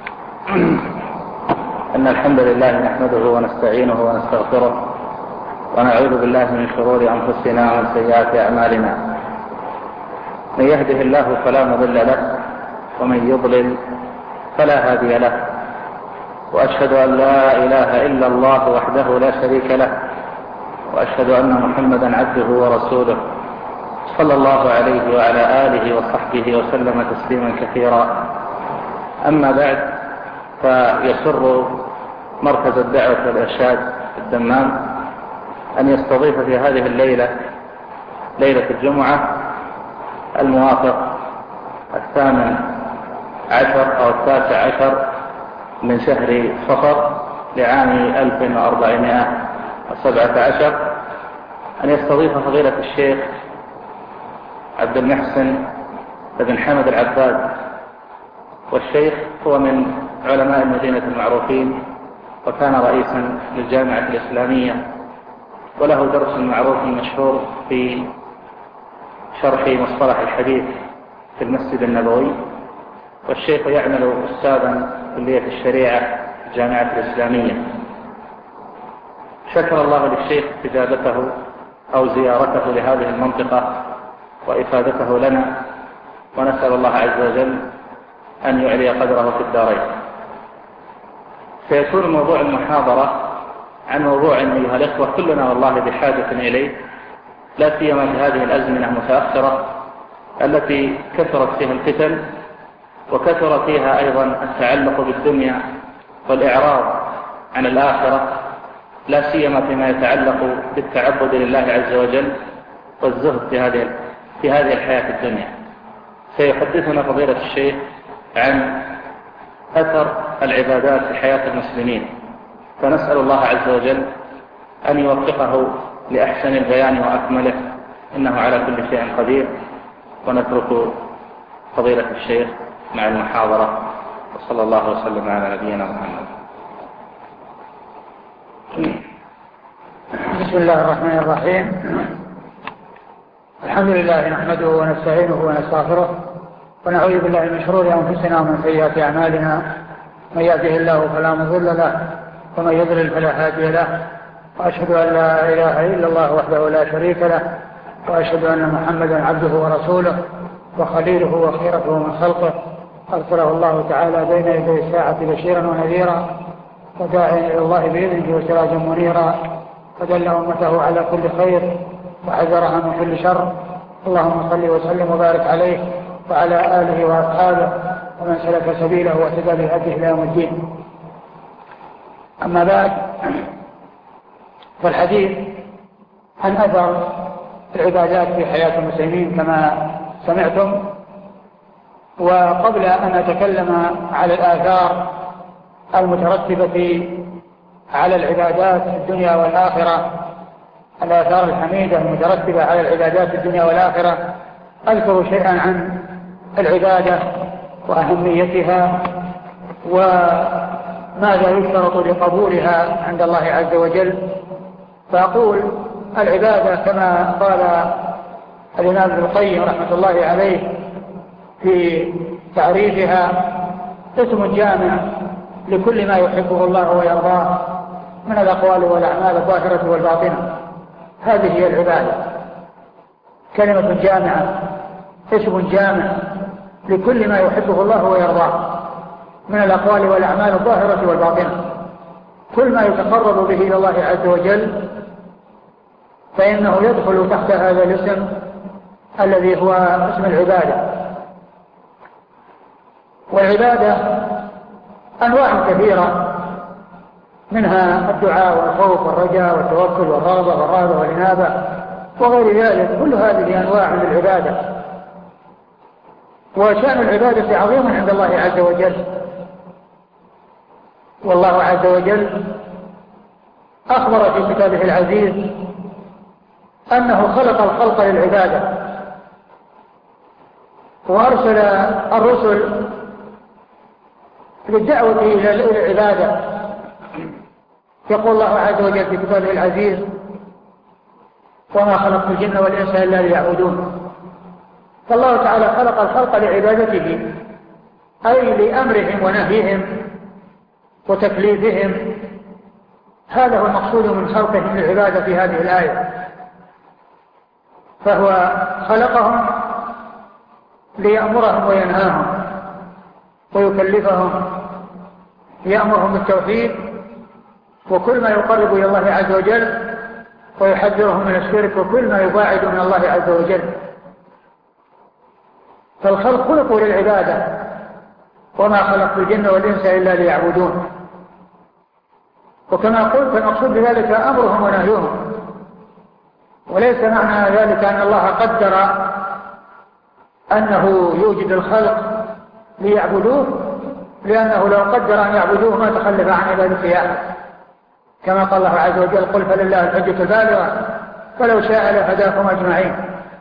إن الحمد لله نحمده ونستعينه ونستغفره ونعوذ بالله من شرور أنفسنا ومن سيئات أعمالنا. من يهده الله فلا مضل له ومن يضلل فلا هادي له، وأشهد أن لا إله إلا الله وحده لا شريك له، وأشهد أن محمدا عبده ورسوله صلى الله عليه وعلى آله وصحبه وسلم تسليما كثيرا. أما بعد، فيسر مركز الدعوة والإرشاد في الدمام أن يستضيف في هذه الليلة، ليلة الجمعة الموافق الثامن عشر أو التاسع عشر من شهر صفر لعام ألف وأربعمائة وسبعة عشر، أن يستضيف فضيلة الشيخ عبد المحسن بن حمد العباد. والشيخ هو من علماء المدينة المعروفين، وكان رئيسا للجامعة الإسلامية، وله درس معروف مشهور في شرح مصطلح الحديث في المسجد النبوي. والشيخ يعمل أستاذا كلية الشريعة في الجامعة الإسلامية. شكر الله للشيخ استجابته أو زيارته لهذه المنطقة وإفادته لنا، ونسأل الله عز وجل أن يعلي قدره في الدارين. سيكون موضوع المحاضرة عن موضوع أيها الإخوة كلنا والله بحاجة إليه، لا سيما في هذه الأزمنة المتأخرة التي كثرت فيها الفتن، وكثر فيها أيضا التعلق بالدنيا والإعراض عن الآخرة، لا سيما فيما يتعلق بالتعبد لله عز وجل والزهد في هذه في هذه الحياة الدنيا. سيحدثنا فضيلة الشيخ عن أثر العبادات في حياة المسلمين، فنسأل الله عز وجل أن يوفقه لأحسن البيان وأكمله، إنه على كل شيء قدير. ونترك فضيلة الشيخ مع المحاضرة، وصلى الله وسلم على نبينا محمد. بسم الله الرحمن الرحيم. الحمد لله نحمده ونستعينه ونستغفره، ونعوذ بالله من شرور أنفسنا ومن سيئات أعمالنا. من يهده الله فلا مضل له ومن يضلل فلا هادي له، وأشهد أن لا إله إلا الله وحده لا شريك له، وأشهد أن محمدا عبده ورسوله وخليله وخيرته من خلقه، أرسله الله تعالى بين يدي الساعة بشيرا ونذيرا وداعيا إلى الله بإذنه وسراجا منيرا، فدل أمته على كل خير وحذرها من كل شر. اللهم صل وسلم وبارك عليه وعلى آله وأصحابه ومن سلك سبيله واهتدى بهديه إلى يوم الدين. أما بعد، فالحديث عن أثر العبادات في حياة المسلمين كما سمعتم. وقبل أن أتكلم على الآثار المترتبة على العبادات في الدنيا والآخرة، الآثار الحميدة المترتبة على العبادات في الدنيا والآخرة، أذكر شيئا عن العبادة وأهميتها وماذا يشترط لقبولها عند الله عز وجل. فأقول العبادة كما قال الإمام ابن القيم رحمة الله عليه في تعريفها: اسم جامع لكل ما يحبه الله ويرضاه من الأقوال والأعمال الظاهرة والباطنة. هذه هي العبادة، كلمة جامعة، اسم جامع لكل ما يحبه الله ويرضاه من الأقوال والأعمال الظاهرة والباطنة. كل ما يتقرب به إلى الله عز وجل فإنه يدخل تحت هذا الاسم الذي هو اسم العبادة. والعبادة أنواع كثيرة، منها الدعاء والخوف والرجاء والتوكل والرغبة والرهبة والإنابة وغير ذلك، كل هذه أنواع من العبادة. وشأن العبادة عظيم عند الله عز وجل، والله عز وجل أخبر في كتابه العزيز أنه خلق الخلق للعبادة، وأرسل الرسل للدعوة إلى العبادة. يقول الله عز وجل في كتابه العزيز: وما خلقت الجن والإنس إلا ليعبدون. فالله تعالى خلق الخلق لعبادته، أي لأمرهم ونهيهم وتكليفهم. هذا هو المقصود من خلقهم للعبادة في هذه الآية. فهو خلقهم ليأمرهم وينهاهم ويكلفهم، يأمرهم بالتوحيد وكل ما يقرب إلى الله عز وجل، ويحذرهم من الشرك وكل ما يباعد من الله عز وجل. فالخلق خلقوا للعبادة، وما خلقت الجن والإنس إلا ليعبدون. وكما قلت المقصود بذلك أمرهم ونهيهم، وليس معنى ذلك أن الله قدر أنه يوجد الخلق ليعبدوه، لأنه لو قدر أن يعبدوه ما تخلف عن عبادته أحد، كما قال الله عز وجل: قل فلله الحجة البالغة فلو شاء لهداكم أجمعين.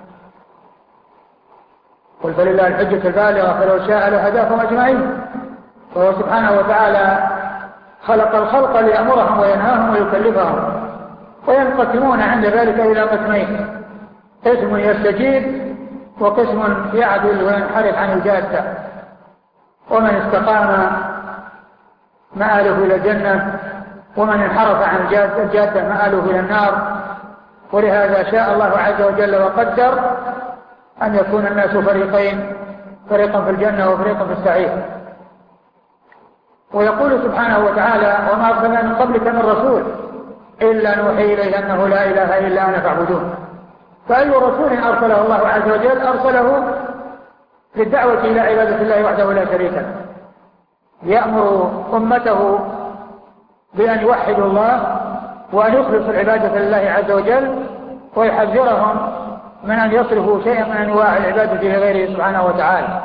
قل فلله الحجة البالغة فلو شاء لهداكم أجمعين. فهو سبحانه وتعالى خلق الخلق ليأمرهم وينهاهم ويكلفهم، وينقسمون عند ذلك إلى قسمين: قسم يستجيب وقسم يعدل وينحرف عن الجادة. ومن استقام مآله إلى الجنة، ومن انحرف عن الجادة مآله إلى النار. ولهذا شاء الله عز وجل وقدر أن يكون الناس فريقين، فريقا في الجنة وفريقا في السعير. ويقول سبحانه وتعالى: وما أرسلنا من قبلك من رسول إلا نوحي إليه أنه لا إله إلا أنا فاعبدون. فأي رسول أرسله الله عز وجل أرسله للدعوة إلى عبادة الله وحده لا شريك له، يأمر أمته بأن يوحدوا الله وأن يخلصوا العبادة لله عز وجل، ويحذرهم من أن يصرفوا شيئا من أنواع العبادة لغيره سبحانه وتعالى.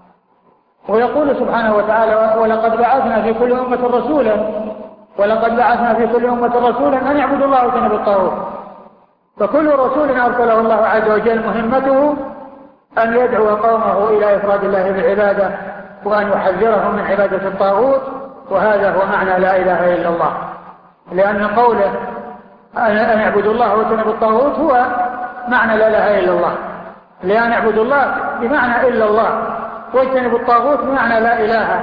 ويقول سبحانه وتعالى: ولقد بعثنا في كل أمة رسولا ولقد بعثنا في كل أمة رسولا أن يعبدوا الله واجتنبوا الطاغوت. فكل رسول أرسله الله عز وجل مهمته أن يدعو قومه إلى إفراد الله بالعبادة، وأن يحذرهم من عبادة الطاغوت. وهذا هو معنى لا إله إلا الله، لأن قوله أن يعبدوا الله واجتنبوا الطاغوت هو معنى لا إله إلا الله، لأن يعبدوا الله بمعنى إلا الله، واجتنبوا الطاغوت بمعنى لا إله،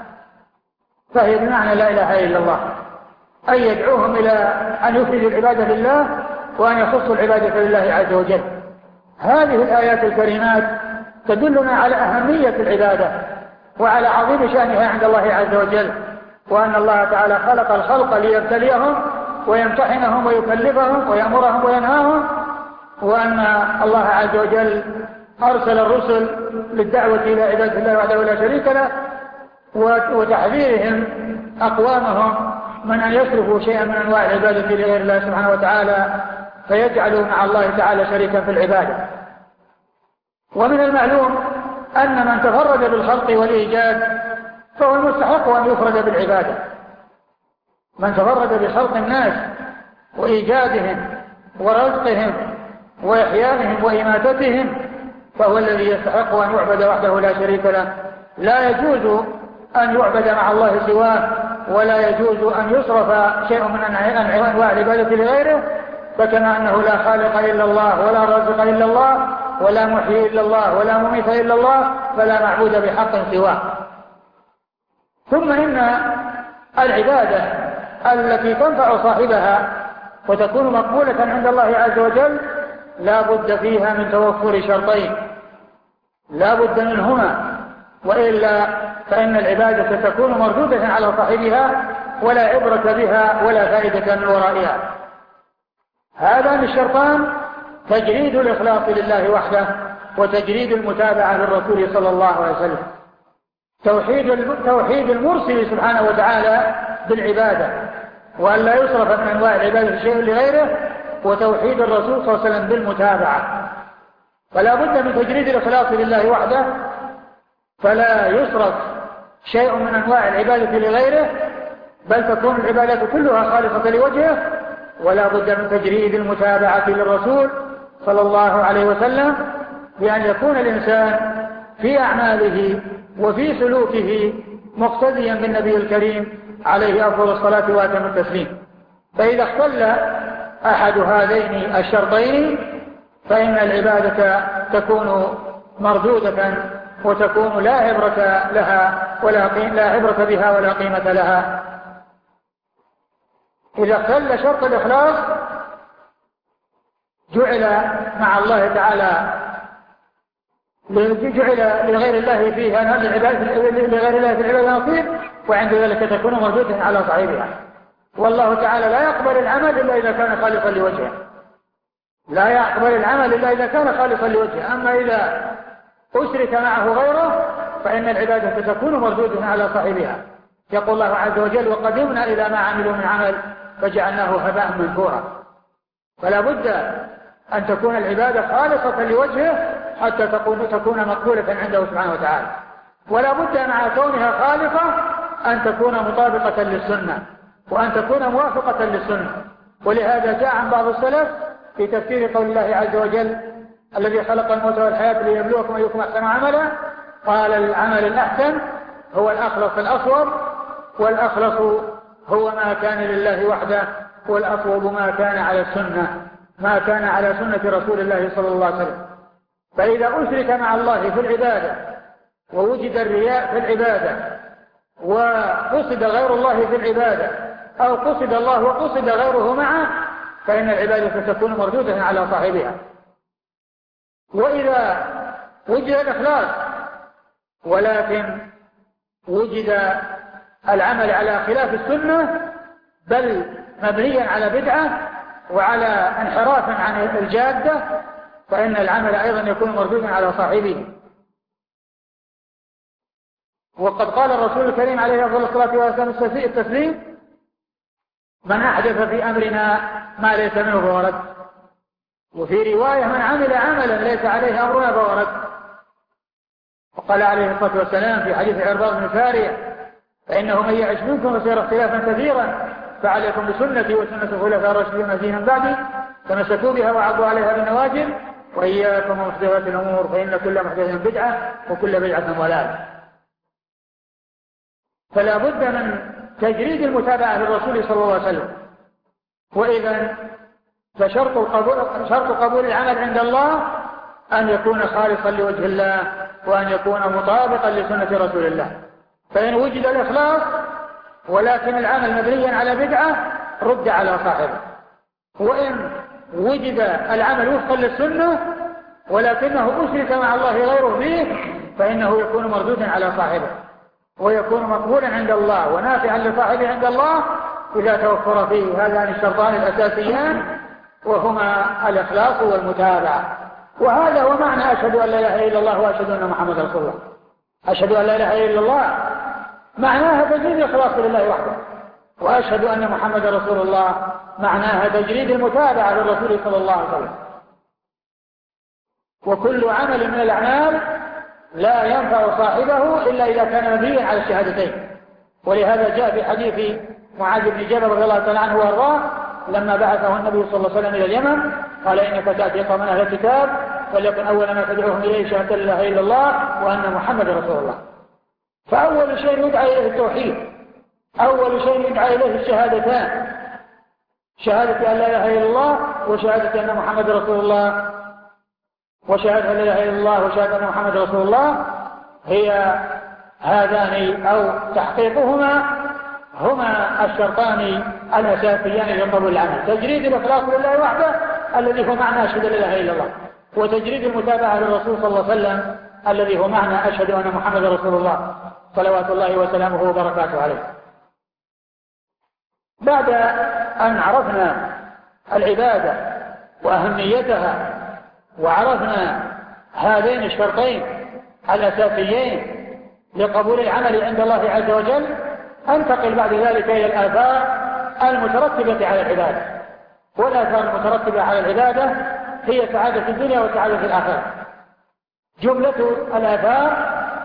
فهي بمعنى لا إله إلا الله، أي يدعوهم إلى أن يفردوا العبادة لله وأن يخصوا العبادة لله عز وجل. هذه الآيات الكريمات تدلنا على أهمية العبادة وعلى عظيم شأنها عند الله عز وجل، وأن الله تعالى خلق الخلق ليبتليهم ويمتحنهم ويكلفهم ويأمرهم وينهاهم، وأن الله عز وجل أرسل الرسل للدعوة إلى عبادة الله وحده لا شريك له، وتحذيرهم أقوامهم من أن يصرفوا شيئا من أنواع العبادة لغير الله سبحانه وتعالى فيجعلوا مع الله تعالى شريكا في العبادة. ومن المعلوم أن من تفرد بالخلق والإيجاد فهو المستحق أن يفرد بالعبادة. من تفرد بخلق الناس وإيجادهم ورزقهم وإحيانهم وإماتتهم فهو الذي يستحق أن يعبد وحده لا شريك له. لا يجوز أن يعبد مع الله سواه، ولا يجوز أن يصرف شيء من أنواع العبادة لغيره. فكما أنه لا خالق إلا الله ولا رازق إلا الله ولا محيي إلا الله ولا مميت إلا الله، فلا معبود بحق سواه. ثم إن العبادة التي تنفع صاحبها وتكون مقبولة عند الله عز وجل لا بد فيها من توفر شرطين لا بد منهما، وإلا فإن العبادة تكون مردودة على صاحبها ولا عبرة بها ولا فائدة من ورائها. هذان الشرطان تجريد الإخلاص لله وحده وتجريد المتابعة للرسول صلى الله عليه وسلم، توحيد توحيد المرسل سبحانه وتعالى بالعبادة وأن لا يصرف من أنواع العبادة شيء لغيره، وتوحيد الرسول صلى الله عليه وسلم بالمتابعة. فلا بد من تجريد الإخلاص لله وحده فلا يصرف شيء من أنواع العبادة لغيره، بل تكون العبادة كلها خالصة لوجهه. ولا بد من تجريد المتابعة للرسول صلى الله عليه وسلم بأن يكون الإنسان في أعماله وفي سلوكه مقتديا بالنبي الكريم عليه أفضل الصلاة وأتم التسليم. فإذا اختل أحد هذين الشرطين فإن العبادة تكون مردودة وتكون لا عبرة لها ولا لا عبرة بها ولا قيمة لها. إذا اختل شرط الإخلاص جعل مع الله تعالى جعل لغير الله فيها لغير الله في العبادة نصيب، وعند ذلك تكون مردودة على صاحبها. والله تعالى لا يقبل العمل إلا إذا كان خالصا لوجهه، لا يقبل العمل إلا إذا كان خالصا لوجهه. أما إذا أشرك معه غيره فإن العبادة تكون مردودة على صاحبها. يقول الله عز وجل: وقدمنا إلى ما عملوا من عمل فجعلناه هباء منثورا. فلا بد أن تكون العبادة خالصة لوجهه حتى تكون, تكون مقبولة عنده سبحانه وتعالى. ولا بد مع كونها خالصة أن تكون مطابقة للسنة وأن تكون موافقة للسنة. ولهذا جاء عن بعض السلف في تفسير قول الله عز وجل: الذي خلق الموت والحياة ليبلوكم أيكم أحسن عملا، قال: العمل الأحسن هو الأخلص الأصوب، والأخلص هو ما كان لله وحده، والأصوب ما كان على السنة ما كان على سنة رسول الله صلى الله عليه وسلم. فإذا أشرك مع الله في العبادة ووجد الرياء في العبادة وقصد غير الله في العبادة أو قصد الله وقصد غيره معه فإن العبادة ستكون مردودة على صاحبها. وإذا وجد الإخلاص ولكن وجد العمل على خلاف السنة بل مبنيا على بدعة وعلى انحراف عن الجادة فإن العمل أيضا يكون مردودا على صاحبه. وقد قال الرسول الكريم عليه أفضل الصلاة والسلام التسليم: من أحدث في أمرنا ما ليس منه فهو رد. وفي رواية: من عمل عملا ليس عليه أمرنا فهو رد. وقال عليه الصلاة والسلام في حديث عرباض بن سارية: فإنه من يعش منكم فسيرى اختلافا كثيرا، فعليكم بسنتي وسنة الخلفاء الراشدين المهديين بعدي، تمسكوا بها وعضوا عليها بالنواجذ، وإياكم ومحدثات الأمور فإن كل محدثة بدعة وكل بدعة ضلالة. فلا بد من تجريد المتابعة للرسول صلى الله عليه وسلم. وإذا فشرط القبول شرط قبول العمل عند الله أن يكون خالصا لوجه الله وأن يكون مطابقا لسنة رسول الله. فإن وجد الإخلاص ولكن العمل مبنيا على بدعة رد على صاحبه، وإن وجد العمل وفقا للسنة ولكنه أشرك مع الله غيره فيه فإنه يكون مردودا على صاحبه ويكون مقبولا عند الله ونافعا لصاحبه عند الله إذا توفر فيه هذان الشرطان الأساسيان وهما الإخلاص والمتابعة. وهذا هو معنى أشهد أن لا إله إلا الله وأشهد أن محمدا رسول الله. أشهد أن لا إله إلا الله معناها تجريد الإخلاص لله وحده، وأشهد أن محمدا رسول الله معناها تجريد المتابعة للرسول صلى الله عليه وسلم. وكل عمل من الأعمال لا ينفع صاحبه إلا إذا كان مبنيا على الشهادتين. ولهذا جاء في حديث معاذ بن جبل رضي الله تعالى عنه وارضاه لما بعثه النبي صلى الله عليه وسلم إلى اليمن قال: إنك تأتي قوم من أهل الكتاب فليكن أول ما تدعوهم إليه شهادة لا إله إلا الله وأن محمدا رسول الله. فأول شيء يدعى إليه التوحيد، أول شيء يدعى إليه الشهادتان، شهادة أن لا إله إلا الله وشهادة أن محمد رسول الله. وشهادة أن لا إله إلا الله وشهادة أن محمد رسول الله هي هذان أو تحقيقهما هما الشرطان الأساسيان لقبول العمل: تجريد الإخلاص لله وحده الذي هو معنى أشهد أن لا إله إلا الله، وتجريد المتابعة للرسول صلى الله عليه وسلم الذي هو معنى أشهد أن محمد رسول الله صلوات الله وسلامه وبركاته عليه. بعد أن عرفنا العبادة وأهميتها وعرفنا هذين الشرطين الأساسيين لقبول العمل عند الله عز وجل، انتقل بعد ذلك إلى الآثار المترتبة على العبادة. والآثار المترتبة على العبادة هي سعادة الدنيا وسعادة الآخرة. جملة الآثار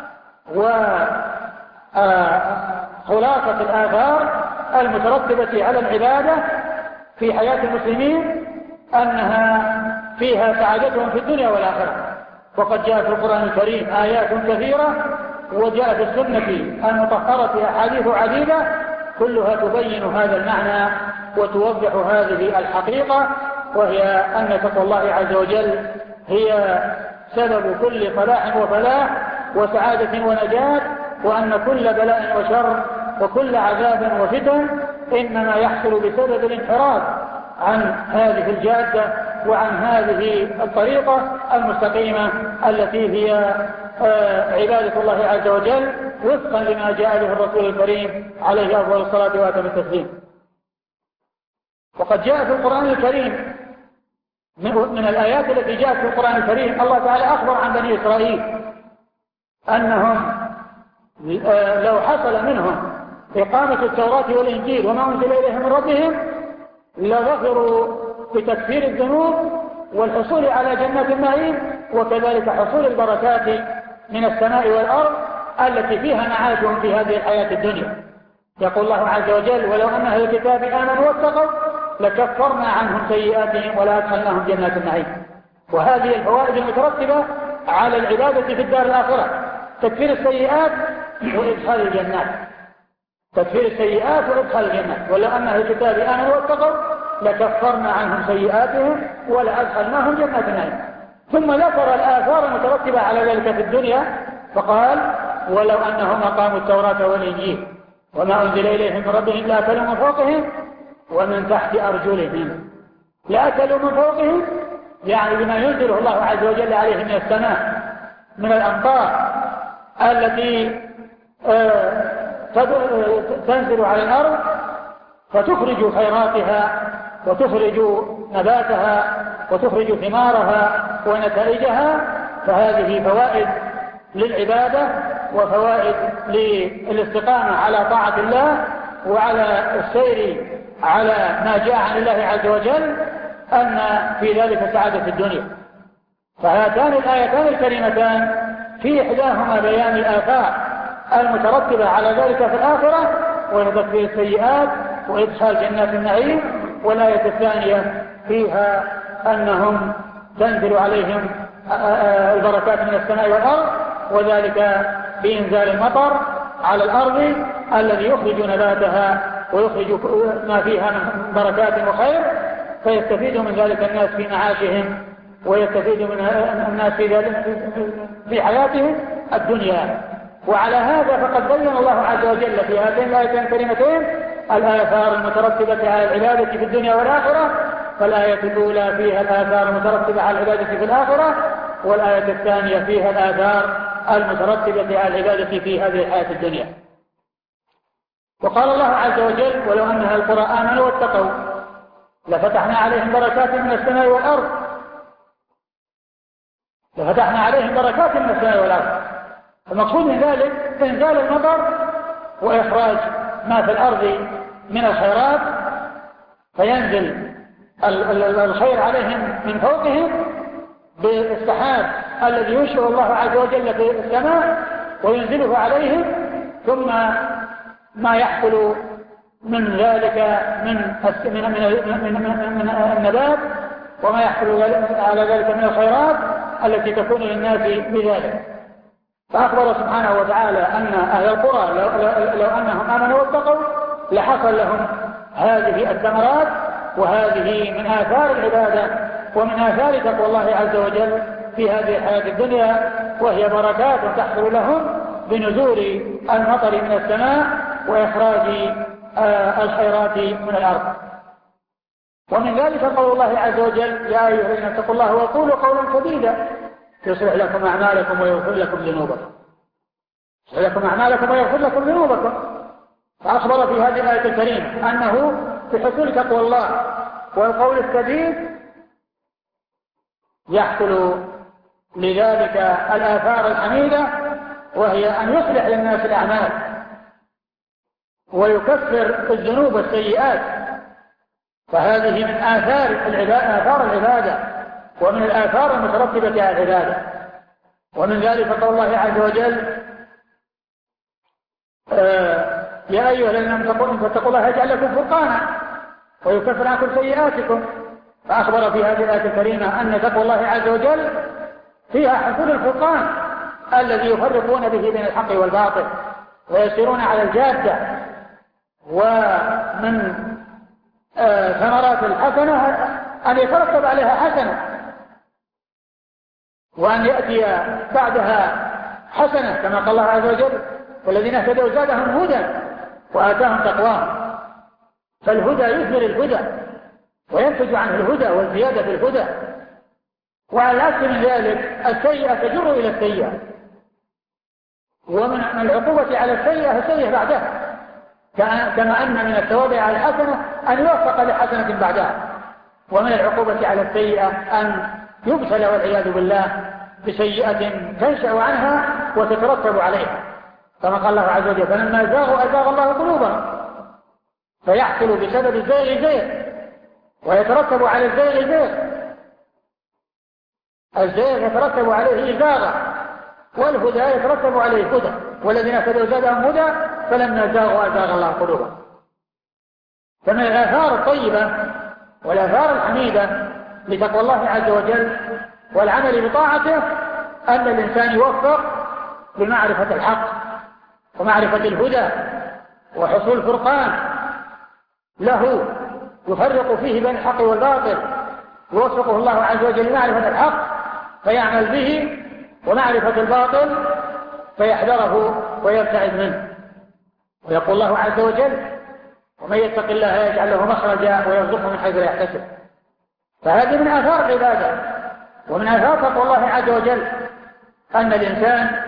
وخلاصة الآثار المترتبة على العبادة في حياة المسلمين أنها فيها سعادتهم في الدنيا والآخرة. وقد جاء في القرآن الكريم آيات كثيرة، وجاء في السنة المطهرة أحاديث عديدة كلها تبين هذا المعنى وتوضح هذه الحقيقة، وهي أن تقوى الله عز وجل هي سبب كل صلاح وفلاح وسعادة ونجاة، وأن كل بلاء وشر وكل عذاب وفتن إنما يحصل بسبب الانحراف عن هذه الجادة وعن هذه الطريقة المستقيمة التي هي عبادة الله عز وجل وفقا لما جاء به الرسول الكريم عليه أفضل الصلاة وأتم التسليم. وقد جاء في القرآن الكريم من الآيات التي جاءت في القرآن الكريم الله تعالى أخبر عن بني إسرائيل أنهم لو حصل منهم إقامة التوراة والإنجيل وما أنزل إليهم من ربهم لظفروا بتكفير الذنوب والحصول على جنات النعيم، وكذلك حصول البركات من السماء والأرض التي فيها معاشهم في هذه الحياة الدنيا. يقول الله عز وجل: ولو أن أهل الكتاب آمنوا واتقوا لكفرنا عنهم سيئاتهم ولأدخلناهم جنات النعيم. وهذه الفوائد المترتبة على العبادة في الدار الآخرة: تكفير السيئات وإدخال الجنات، تكفير السيئات وإدخال الجنات. ولو أن أهل الكتاب آمنوا واتقوا لكفرنا عنهم سيئاتهم ولأدخلناهم جنات النعيم. ثم ذكر الآثار المترتبة على ذلك في الدنيا فقال: ولو أنهم أقاموا التوراة والإنجيل وما أنزل إليهم من ربهم لأكلوا من فوقهم ومن تحت أرجلهم. لأكلوا من فوقهم يعني بما ينزله الله عز وجل عليهم من السماء من الأمطار التي تنزل على الأرض فتخرج خيراتها وتخرج نباتها وتخرج ثمارها ونتائجها. فهذه فوائد للعبادة وفوائد للاستقامة على طاعة الله وعلى السير على ما جاء عن الله عز وجل، أن في ذلك سعادة في الدنيا. فهاتان الآيتان الكريمتان في إحداهما بيان الآثار المترتبة على ذلك في الآخرة وهي تكفير السيئات وإدخال جنات النعيم، والآية الثانية فيها أنهم تنزل عليهم البركات من السماء والأرض، وذلك بإنزال المطر على الأرض الذي يخرج نباتها ويخرج ما فيها من بركات وخير، فيستفيد من ذلك الناس في معاشهم ويستفيد من الناس في ذلك في حياتهم الدنيا. وعلى هذا فقد بين الله عز وجل في هاتين الآيتين الكريمتين الآثار المترتبة على العبادة في الدنيا والآخرة. فالآية الأولى فيها الآثار المترتبة على العبادة في الآخرة، والآية الثانية فيها الآثار المترتبة على العبادة في هذه الحياة الدنيا. وقال الله عز وجل: ولو أن أهل القرى آمنوا واتقوا لفتحنا عليهم بركات من السماء والأرض. لفتحنا عليهم بركات من السماء والأرض. المقصود من ذلك إنزال المطر وإخراج ما في الأرض من الخيرات، فينزل الخير عليهم من فوقهم بالسحاب الذي ينشئ الله عز وجل في السماء وينزله عليهم، ثم ما يحصل من ذلك من من من من, من النبات وما يحصل على ذلك من الخيرات التي تكون للناس بذلك. فأخبر سبحانه وتعالى أن أهل القرى لو, لو أنهم آمنوا واتقوا لحصل لهم هذه الثمرات، وهذه من آثار العبادة ومن آثار تقوى الله عز وجل في هذه الحياة الدنيا، وهي بركات تحصل لهم بنزول المطر من السماء وإخراج الخيرات من الأرض. ومن ذلك قول الله عز وجل: يا أيها الذين اتقوا الله وقولوا قولا سديدا يصلح لكم أعمالكم ويغفر لكم ذنوبكم. يصلح لكم أعمالكم ويغفر لكم ذنوبكم. فأخبر في هذه الآية الكريمة أنه بحصول تقوى الله والقول السديد يحصل لذلك الآثار الحميدة، وهي أن يصلح للناس الأعمال ويكفر الذنوب والسيئات. فهذه من آثار العبادة، آثار العبادة ومن الآثار المترتبة على العبادة. ومن ذلك قول الله عز وجل: آه يا أيها الذين اتقوا الله يجعل لكم فرقانا ويكفر عنكم سيئاتكم. فأخبر في هذه الآية الكريمة أن تقوى الله عز وجل فيها حصول الفرقان الذي يفرقون به بين الحق والباطل ويسيرون على الجادة. ومن آه ثمرات الحسنة أن يترتب عليها حسنة، وأن يأتي بعدها حسنة، كما قال الله عز وجل: والذين اهتدوا زادهم هدى وآتاهم تقواهم. فالهدى يثمر الهدى وينتج عنه الهدى والزيادة في الهدى. وعلى العكس من ذلك السيئة تجر إلى السيئة، ومن العقوبة على السيئة السيئة بعدها، كما أن من الثواب على الحسنة أن يوفق لحسنة بعدها، ومن العقوبة على السيئة أن يبتلى والعياذ بالله بسيئة تنشأ عنها وتترتب عليها، كما قال الله عز وجل: فلما زاغوا أزاغ الله قلوبهم. فيحصل بسبب الزيغ زيغ، ويترتب على الزيغ زيغ. الزيغ يترتب عليه إزاغة، والهدى يترتب عليه هدى. والذين اهتدوا زادهم هدى فلما زاغوا أزاغ الله قلوبهم. فمن الآثار الطيبة والآثار الحميدة لتقوى الله عز وجل والعمل بطاعته أن الإنسان يوفق بمعرفة الحق ومعرفة الهدى وحصول الفرقان له، يفرق فيه بين الحق والباطل، يوفقه الله عز وجل لمعرفة الحق فيعمل به، ومعرفة الباطل فيحذره ويبتعد منه. ويقول الله عز وجل: ومن يتق الله يجعل له مخرجا ويرزقه من حيث لا يحتسب. فهذه من آثار العبادة ومن آثار تقوى الله عز وجل أن الإنسان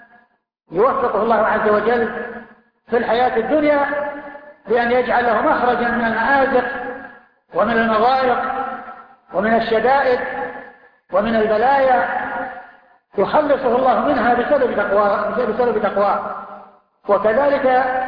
يوفقه الله عز وجل في الحياة الدنيا بأن يجعل له مخرجا من المآزق ومن المضايق ومن الشدائد ومن البلايا يخلصه الله منها بسبب تقواه بسبب تقواه وكذلك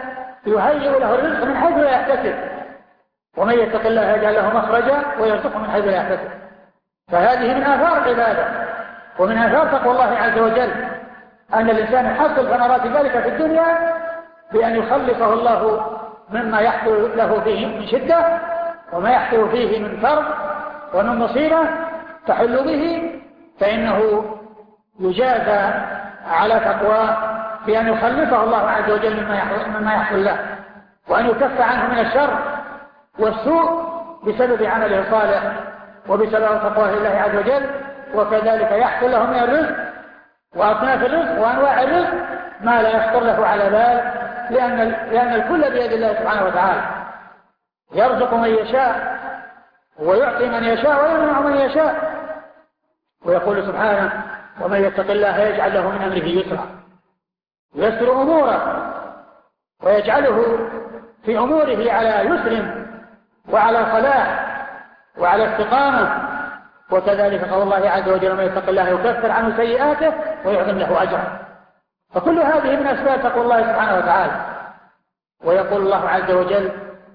يهيئ له الرزق من حيث لا يحتسب. ومن يتق الله يجعل له مخرجا ويرزقه من حيث لا يحتسب. فهذه من آثار العبادة ومن آثار تقوى الله عز وجل أن الإنسان يحصل ثمرات ذلك في الدنيا بأن يخلصه الله مما يحصل له فيه من شدة وما يحصل فيه من كرب ومن مصيبة تحل به، فإنه يجازى على تقواه بأن يخلصه الله عز وجل مما يحصل له، وأن يكف عنه من الشر والسوء بسبب عمله الصالح وبسبب تقواه الله عز وجل. وكذلك يحصل له من الرزق وأصناف الرزق وأنواع الرزق ما لا يخطر له على بال، لأن, لأن الكل بيد الله سبحانه وتعالى، يرزق من يشاء ويعطي من يشاء ويمنع من يشاء. ويقول سبحانه: ومن يتق الله يجعل له من أمره يسرا، يسر أموره ويجعله في أموره على يسر وعلى صلاح وعلى استقامة. وكذلك قول الله عز وجل: ومن يتق الله يكفر عنه سيئاته ويعظم له أجرا. فكل هذه من أسباب تقوى الله سبحانه وتعالى. ويقول الله عز وجل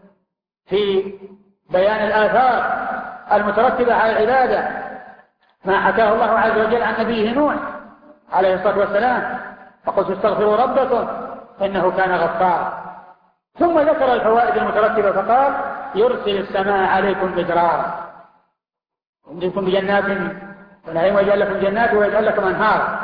في بيان الآثار المترتبة على العبادة ما حكاه الله عز وجل عن نبيه نوح عليه الصلاة والسلام: فقلت استغفروا ربكم إنه كان غفارا. ثم ذكر الفوائد المترتبة فقال: يرسل السماء عليكم مدرارا يمددكم بجنات ونعيم ويجعل لكم جنات ويجعل لكم أنهارا،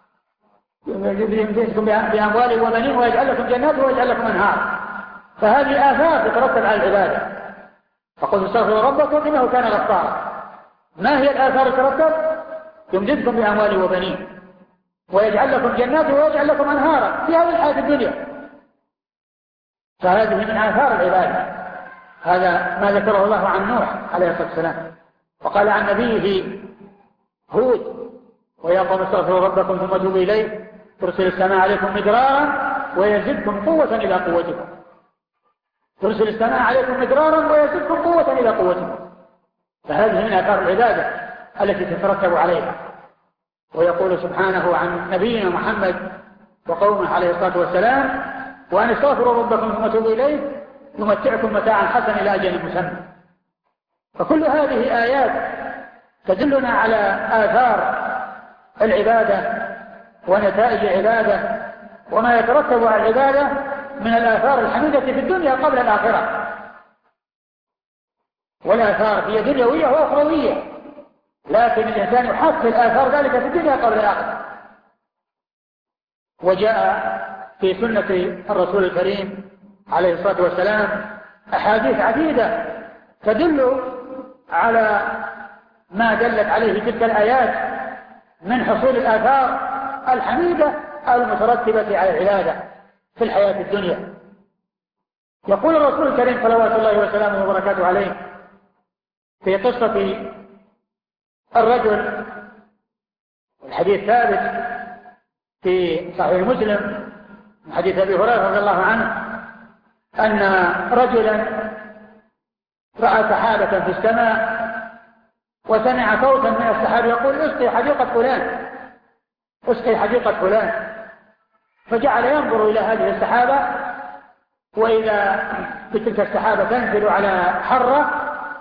يمددكم بأموال وبنين ويجعل لكم جنات ويجعل لكم أنهارا. فهذه آثار تترتب على العبادة. فقلت استغفروا ربكم إنه كان غفارا. ما هي الآثار الترتب؟ يمددكم بأموال وبنين ويجعل لكم جنات ويجعل لكم أنهارا في هذه الحياة الدنيا. فهذه من آثار العبادة. هذا ما ذكره الله عن نوح عليه الصلاة والسلام، وقال عن نبيه هود: ويا قوم استغفروا ربكم ثم توبوا إليه ترسل السماء عليكم مدرارا ويزدكم قوة إلى قوتكم. ترسل السماء عليكم مدرارا ويزدكم قوة إلى قوتكم. فهذه من آثار العبادة التي تترتب عليها. ويقول سبحانه عن نبينا محمد وقومه عليه الصلاة والسلام: وأن استغفروا ربكم ثم توبوا إليه يمتعكم متاعا حسنا إلى أجل مسمى. فكل هذه آيات تدلنا على آثار العبادة ونتائج العبادة وما يترتب على العبادة من الآثار الحميدة في الدنيا قبل الآخرة. والآثار هي دنيوية وأخروية، لكن الإنسان يحصل آثار ذلك في الدنيا قبل الآخرة. وجاء في سنة الرسول الكريم عليه الصلاة والسلام أحاديث عديدة تدل على ما دلت عليه تلك الآيات من حصول الآثار الحميدة المترتبة على العبادة في الحياة الدنيا. يقول الرسول الكريم صلوات الله وسلامه وبركاته عليه في قصة الرجل، الحديث ثابت في صحيح مسلم من حديث أبي هريرة رضي الله عنه أن رجلا رأى سحابة في السماء وسمع صوتا من السحاب يقول: اسقي حديقة فلان، اسقي حديقة فلان. فجعل ينظر إلى هذه السحابة، وإذا بتلك السحابة تنزل على حرة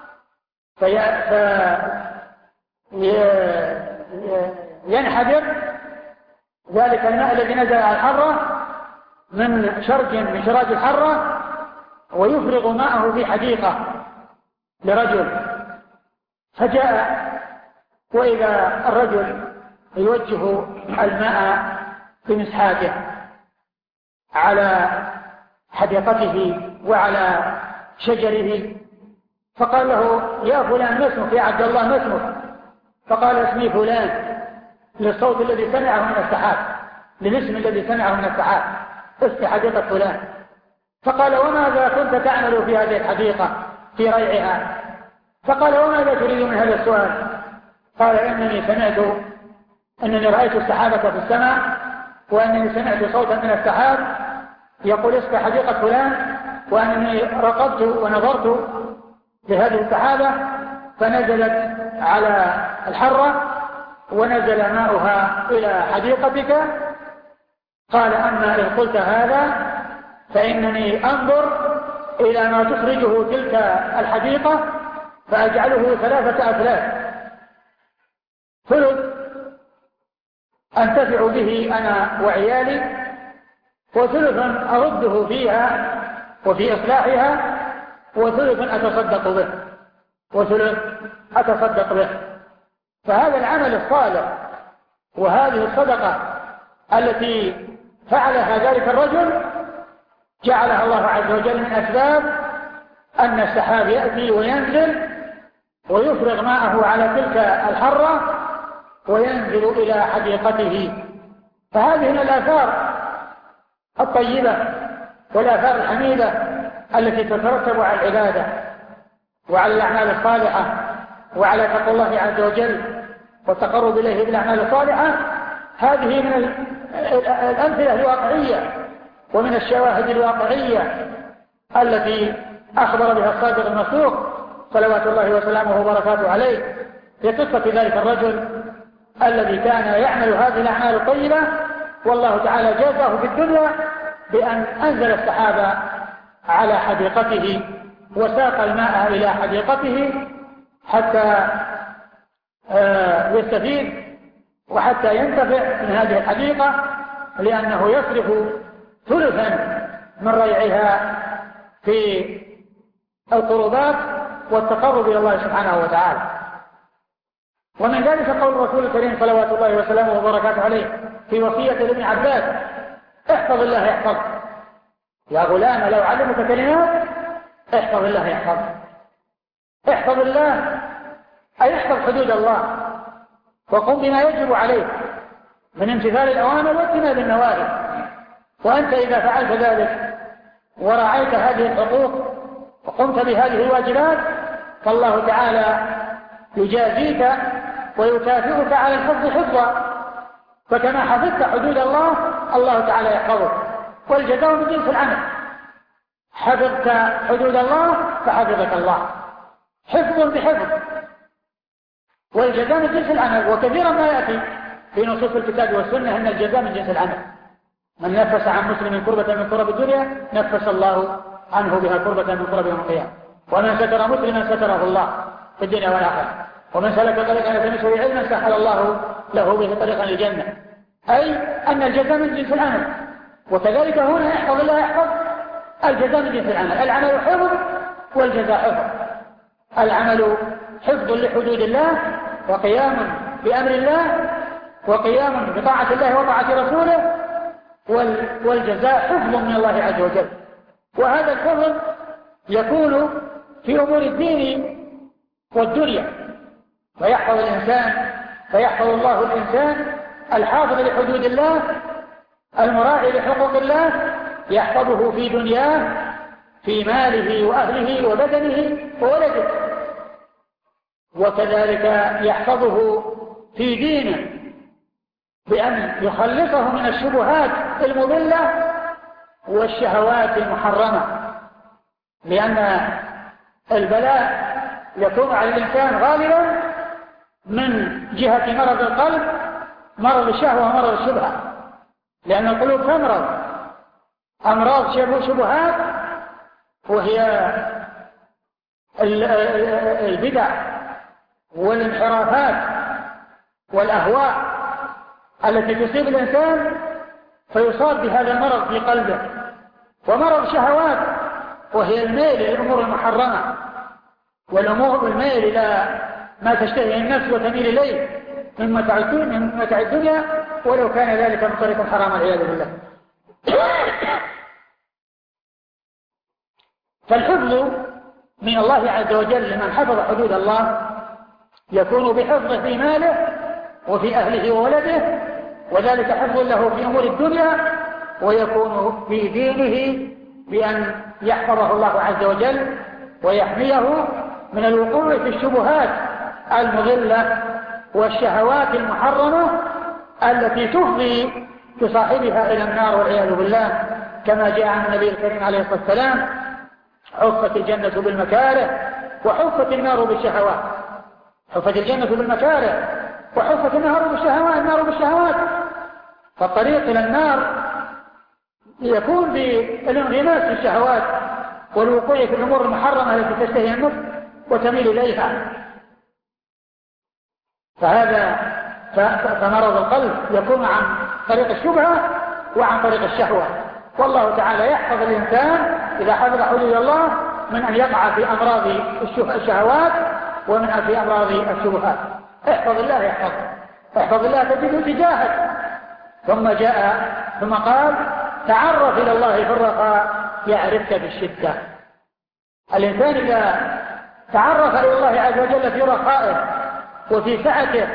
فينحدر ذلك الماء الذي نزل على الحرة من شرج من شراج الحرة ويفرغ ماءه في حديقة لرجل. فجاء وإذا الرجل يوجه الماء بمسحاته على حديقته وعلى شجره، فقال له: يا فلان ما اسمك؟ يا عبد الله ما اسمك؟ فقال: اسمي فلان، للصوت الذي سمعه من السحاب، للاسم الذي سمعه من السحاب، اسقي حديقة فلان. فقال: وماذا كنت تعمل في هذه الحديقة في ريعها؟ فقال: وماذا تريد من هذا السؤال؟ قال: إنني سمعت أنني رأيت السحابة في السماء، وأنني سمعت صوتا من السحاب يقول: اسقي حديقة فلان، وأنني رقبت ونظرت لهذه السحابة فنزلت على الحرة ونزل ماؤها إلى حديقتك. قال: أما إن قلت هذا فإنني أنظر إلى ما تخرجه تلك الحديقة فأجعله ثلاثة أثلاث: ثلث أنتفع به أنا وعيالي، وثلث أرده فيها وفي إصلاحها، وثلث أتصدق به وثلث أتصدق به. فهذا العمل الصالح وهذه الصدقة التي فعلها ذلك الرجل جعلها الله عز وجل من أسباب أن السحاب يأتي وينزل ويفرغ ماءه على تلك الحرة وينزل إلى حديقته. فهذه من الآثار الطيبة والآثار الحميدة التي تترتب على العبادة وعلى الأعمال الصالحة وعلى تقوى الله عز وجل والتقرب إليه بالأعمال الصالحة. هذه من الأمثلة الواقعية ومن الشواهد الواقعية التي أخبر بها الصادق المصدوق صلوات الله وسلامه وبركاته عليه في قصة ذلك الرجل الذي كان يعمل هذه الأعمال الطيبة، والله تعالى جازاه في الدنيا بأن أنزل السحابة على حديقته وساق الماء إلى حديقته حتى يستفيد وحتى ينتفع من هذه الحديقة، لأنه يصرف ثلثا من ريعها في القربات والتقرب إلى الله سبحانه وتعالى. ومن ذلك قول الرسول الكريم صلوات الله وسلامه وبركاته عليه في وصية لابن عباس: احفظ الله يحفظك، يا غلام لو علمك كلمات احفظ الله يحفظك. احفظ الله أي احفظ حدود الله وقم بما يجب عليك من امتثال الأوامر واجتناب النواهي. وأنت إذا فعلت ذلك ورعيت هذه الحقوق وقمت بهذه الواجبات، فالله تعالى يجازيك ويكافئك على الحفظ حفظا. فكما حفظت حدود الله الله تعالى يحفظك، والجزاء من جنس العمل. حفظت حدود الله فحفظك الله، حفظ بحفظ، والجزاء من جنس العمل. وكثيرا ما يأتي في نصوص الكتاب والسنة أن الجزاء من جنس العمل. من نفس عن مسلم كربة من كرب الدنيا نفس الله عنه بها كربة من كرب يوم القيامة. ومن ستر مسلما ستره الله في الدنيا والآخرة. ومن سلك طريقا يلتمس فيه علما سهل الله له به طريقا للجنة. أي أن الجزاء من جنس العمل. وكذلك هنا يحفظ الله يحفظ الجزاء من جنس العمل. العمل حفظ والجزاء حفظ. العمل حفظ لحدود الله وقيام بأمر الله وقيام بطاعة الله وطاعة رسوله، والجزاء حفظ من الله عز وجل. وهذا الحفظ يكون في أمور الدين والدنيا، فيحفظ الإنسان فيحفظ الله الإنسان الحافظ لحدود الله المراعي لحقوق الله، يحفظه في دنياه في ماله وأهله وبدنه وولده، وكذلك يحفظه في دينه بأن يخلصه من الشبهات المضلة والشهوات المحرمة. لأن البلاء يكون على الإنسان غالبا من جهة مرض القلب، مرض الشهوة ومرض الشبهة، لأن القلوب تمرض أمراض شبهات، وهي البدع والانحرافات والأهواء التي تصيب الإنسان فيصاب بهذا المرض في قلبه. ومرض شهوات وهي الميل للأمور المحرمة، والأمور الميل إلى ما تشتهي النفس وتميل إليه من متاع الدنيا ولو كان ذلك من طريق حرام والعياذ بالله. فالحفظ من الله عز وجل لمن حفظ حدود الله يكون بحفظه في ماله وفي أهله وولده، وذلك حفظ له في أمور الدنيا، ويكون في دينه بأن يحفظه الله عز وجل ويحميه من الوقوع في الشبهات المضلة والشهوات المحرمة التي تفضي بصاحبها إلى النار والعياذ بالله، كما جاء عن النبي الكريم عليه الصلاة والسلام: حفت الجنة بالمكاره وحفت النار بالشهوات. حفت الجنة بالمكاره وحفت النار بالشهوات النار بالشهوات فالطريق إلى النار يكون بالانغماس في الشهوات والوقوع في الأمور المحرمة التي تشتهي النفس وتميل إليها. فهذا فمرض القلب يكون عن طريق الشبهة وعن طريق الشهوة. والله تعالى يحفظ الإنسان إذا حفظ حدود الله من أن يقع في أمراض الشهوات ومن في أمراض الشبهات. احفظ الله يحفظ احفظ الله تجده تجاهك. ثم جاء ثم قال: تعرف إلى الله في الرخاء يعرفك بالشدة. الإنسان إذا تعرف إلى الله عز وجل في رخائه وفي سعته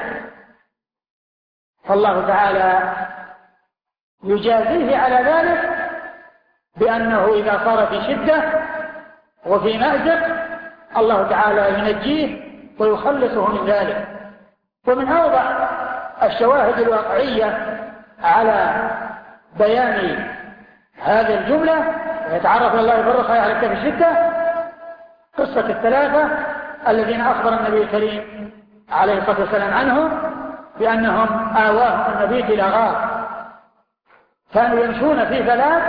فالله تعالى يجازيه على ذلك بأنه إذا صار في شدة وفي مأزق الله تعالى ينجيه ويخلصه من ذلك. ومن أوضح الشواهد الواقعية على بيان هذه الجملة: يتعرف الله في الرخاء يعرفك في الشدة، قصة الثلاثة الذين أخبر النبي الكريم عليه الصلاة والسلام عنهم بأنهم آواهم النبي إلى غار، كانوا يمشون في ثلاث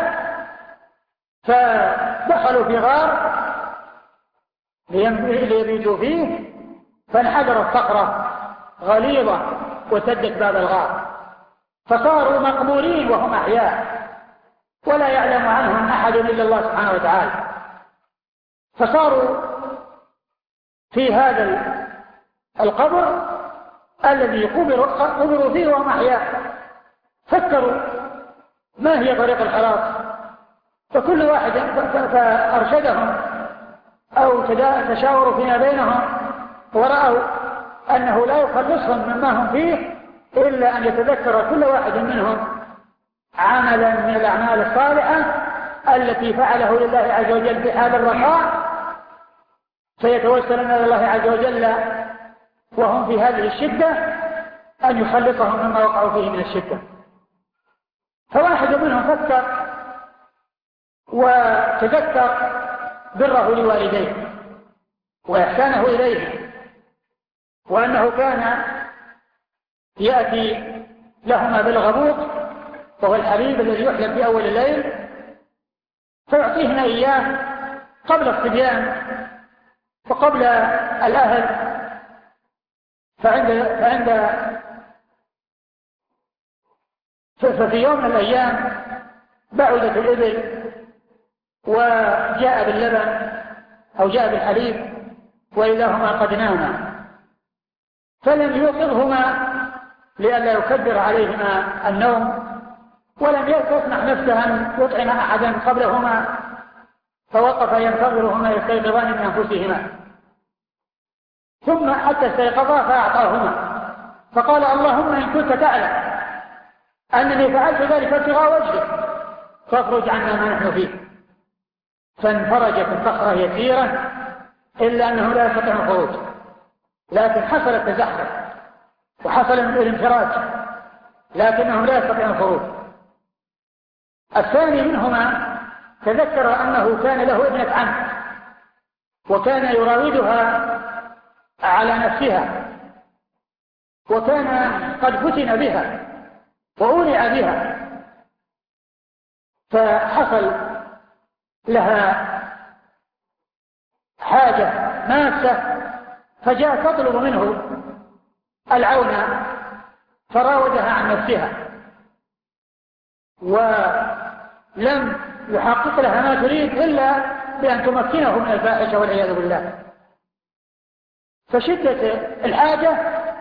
فدخلوا في غار ليبيتوا فيه، فانحدرت صخرة غليظة وسدت باب الغار، فصاروا مقبورين وهم أحياء ولا يعلم عنهم أحد إلا الله سبحانه وتعالى. فصاروا في هذا القبر الذي قبروا فيه وهم أحياء، فكروا ما هي طريق الخلاص، فكل واحد فأرشدهم أو تشاوروا فيما بينهم ورأوا أنه لا يخلصهم مما هم فيه إلا أن يتذكر كل واحد منهم عملا من الأعمال الصالحة التي فعله لله عز وجل في حال الرخاء، فيتوسلون إلى الله عز وجل وهم في هذه الشدة أن يخلصهم مما وقعوا فيه من الشدة. فواحد منهم فكر وتذكر بره لوالديه وإحسانه إليه، وأنه كان يأتي لهما بالغبوط وهو الحليب الذي يحلب في أول الليل، فيعطيهن إياه قبل الصبيان وقبل الأهل. فعند فعند ففي يوم من الأيام بعدت الإبل وجاء باللبن أو جاء بالحليب وإذا هما قد ناما، فلم يوقظهما لئلا يكدر عليهما النوم، ولم يسمح نفسه أن يطعم أحدا قبلهما، فوقف ينتظرهما يستيقظان من أنفسهما، ثم حتى استيقظا فأعطاهما فقال اللهم إن كنت تعلم أنني فعلت ذلك ابتغاء وجهك فاخرج عنا ما نحن فيه. فانفرجت الصخرة يسيرا إلا أنه لا يستطيع الخروج، لكن حصل التزحف وحصل الانفراج لكنهم لا يستطيعون الخروج. الثاني منهما تذكر أنه كان له ابنة عم وكان يراودها على نفسها، وكان قد فتن بها وأولع بها، فحصل لها حاجة ماسة فجاء تطلب منه العون، فراودها عن نفسها ولم يحقق لها ما تريد إلا بأن تمكنه من الفاحشة والعياذ بالله. فشدة الحاجة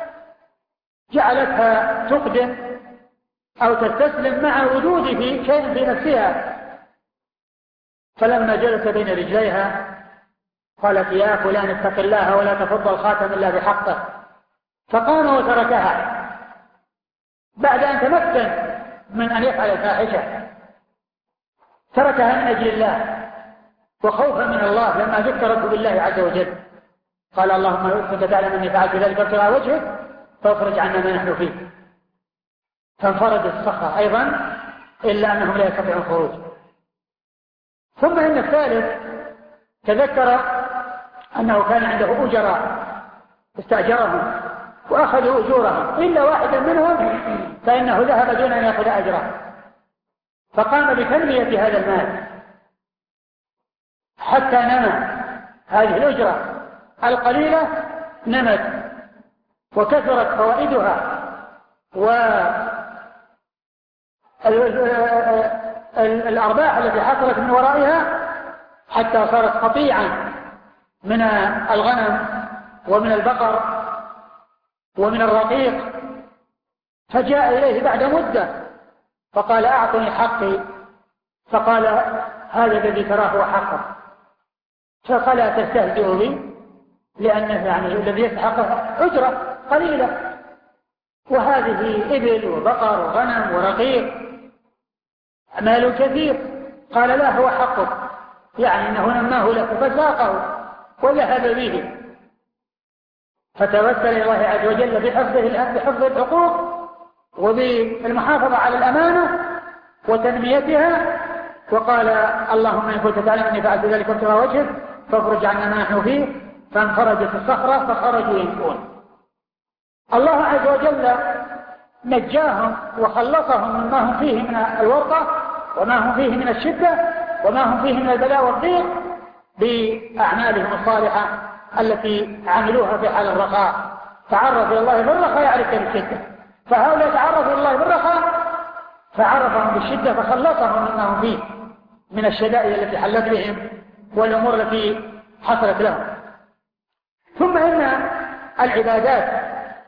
جعلتها تقدم أو تستسلم مع وجود في شيء في نفسها، فلما جلس بين رجليها قالت يا فلان اتق الله ولا تفض الخاتم إلا بحقه، فقام وتركها بعد أن تمكن من أن يفعل الفاحشة، تركها من أجل الله وخوفا من الله لما ذكرته بالله عز وجل. قال اللهم إن كنت تعلم أني فعلت ذلك ابتغاء وجهك فاخرج عنا ما نحن فيه. فانفردت الصخرة أيضا إلا أنهم لا يستطيعون الخروج. ثم إن الثالث تذكر أنه كان عنده أجراء استأجرهم وأخذوا أجورهم إلا واحدا منهم فإنه ذهب دون أن يأخذ أجره، فقام بتنمية هذا المال حتى نمى. هذه الأجرة القليلة نمت وكثرت فوائدها والأرباح التي حصلت من ورائها حتى صارت قطيعا من الغنم ومن البقر ومن الرقيق. فجاء إليه بعد مدة فقال أعطني حقي، فقال هذا الذي تراه هو حقك، فقال تستهزئ بي لأنه يعني الذي يستحقه أجرة قليلة وهذه إبل وبقر وغنم ورقيق مال كثير. قال لا هو حقك، يعني أنه نماه لك فساقه وذهب به. فتوسل إلى الله عز وجل بحفظه بحفظ الحقوق وبالمحافظة على الأمانة وتنميتها، وقال اللهم إن كنت تعلم أني فعلت ذلك ابتغاء وجهك فاخرج عنا ما نحن فيه. فانفرجت الصخرة فخرجوا ينفون. الله عز وجل نجاهم وخلصهم مما هم فيه من الورطة وما هم فيه من الشدة وما هم فيه من البلاء والضيق بأعمالهم الصالحة التي عملوها في حال الرخاء. تعرف إلى الله بالرخاء يعرفك بالشدة، فهؤلاء تعرفوا إلى الله بالرخاء فعرفهم بالشدة فخلصهم مما هم فيه من الشدائد التي حلت بهم والأمور التي حصلت لهم. ثم إن العبادات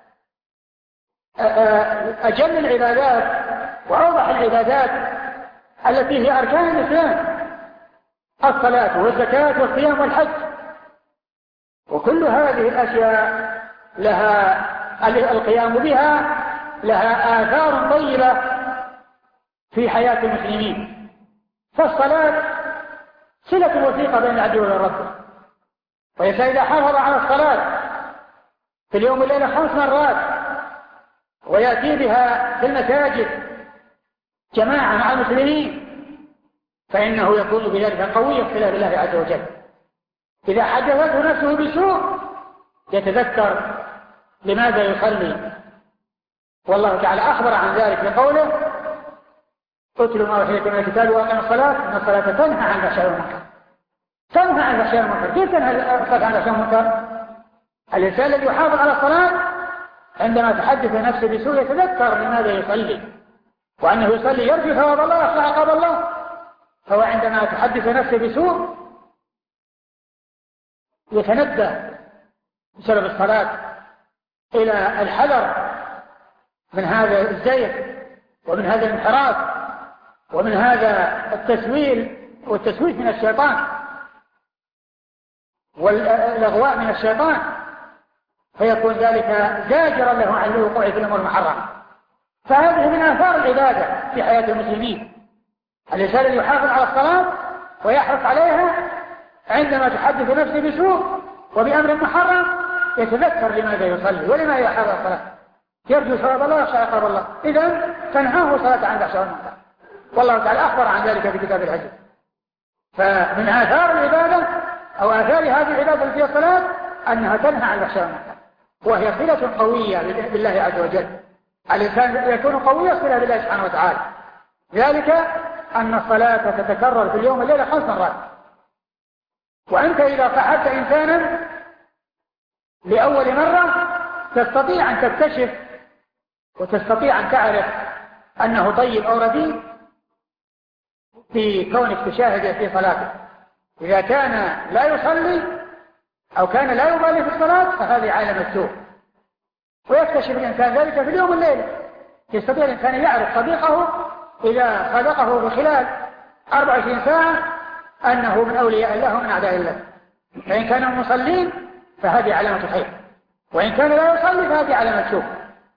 أجل العبادات وأوضح العبادات التي هي أركان الإسلام الصلاة والزكاة والصيام والحج، وكل هذه الأشياء لها القيام بها لها آثار طيبة في حياة المسلمين، فالصلاة صلة وثيقة بين العبد وبين ربه، وإذا إذا حافظ على الصلاة في اليوم والليلة خمس مرات ويأتي بها في المساجد جماعة مع المسلمين فإنه يكون بذلك قويا في الله عز وجل. إذا حدثته نفسه بسوء يتذكر لماذا يصلي، والله تعالى أخبر عن ذلك بقوله اتلوا ما أوحي إليكم من الكتاب وأقيموا الصلاة إن الصلاة تنهى عن الفحشاء والمنكر. تنهى عن الفحشاء والمنكر. كيف تنهى الصلاة عن الفحشاء والمنكر؟ الإنسان الذي يحافظ على الصلاة عندما تحدث نفسه بسوء يتذكر لماذا يصلي، وأنه يصلي يرجو ثواب الله ويخشى عقاب الله. فهو عندما تحدث نفسه بسوء يتنبه بسبب الصلاة إلى الحذر من هذا الزيغ ومن هذا الانحراف ومن هذا التسويل والتسويف من الشيطان والإغواء من الشيطان، فيكون ذلك زاجرا له عن الوقوع في الأمور المحرمة. فهذه من آثار العبادة في حياة المسلمين. الإنسان الذي يحافظ على الصلاة ويحرص عليها عندما تحدث نفسه بسوء وبأمر محرم يتذكر لماذا يصلي ولما يحافظ على الصلاة، يرجو ثواب الله ويخشى عقاب الله. إذن تنهاه صلاة عن الفحشاء والمنكر، والله تعالى أخبر عن ذلك في كتاب الحج. فمن آثار العبادة أو آثار هذه العبادة التي هي الصلاة أنها تنهى عن الفحشاء والمنكر، وهي صلة قوية بالله عز وجل. الإنسان يكون قويا صلة بالله سبحانه وتعالى، ذلك أن الصلاة تتكرر في اليوم والليلة خمس مرات. وأنت إذا صاحبت إنسانا لأول مرة تستطيع أن تكتشف وتستطيع أن تعرف أنه طيب أو رديء في كونك تشاهده في صلاته. إذا كان لا يصلي أو كان لا يبالي في الصلاة فهذه علامة سوء، ويكتشف الإنسان ذلك في اليوم والليلة. يستطيع الإنسان يعرف صديقه إذا صدقه بخلال أربع وعشرين ساعة أنه من أولياء الله ومن أعداء الله. فإن كانوا مصلين فهذه علامة خير، وإن كان لا يصلي فهذه علامة سوء،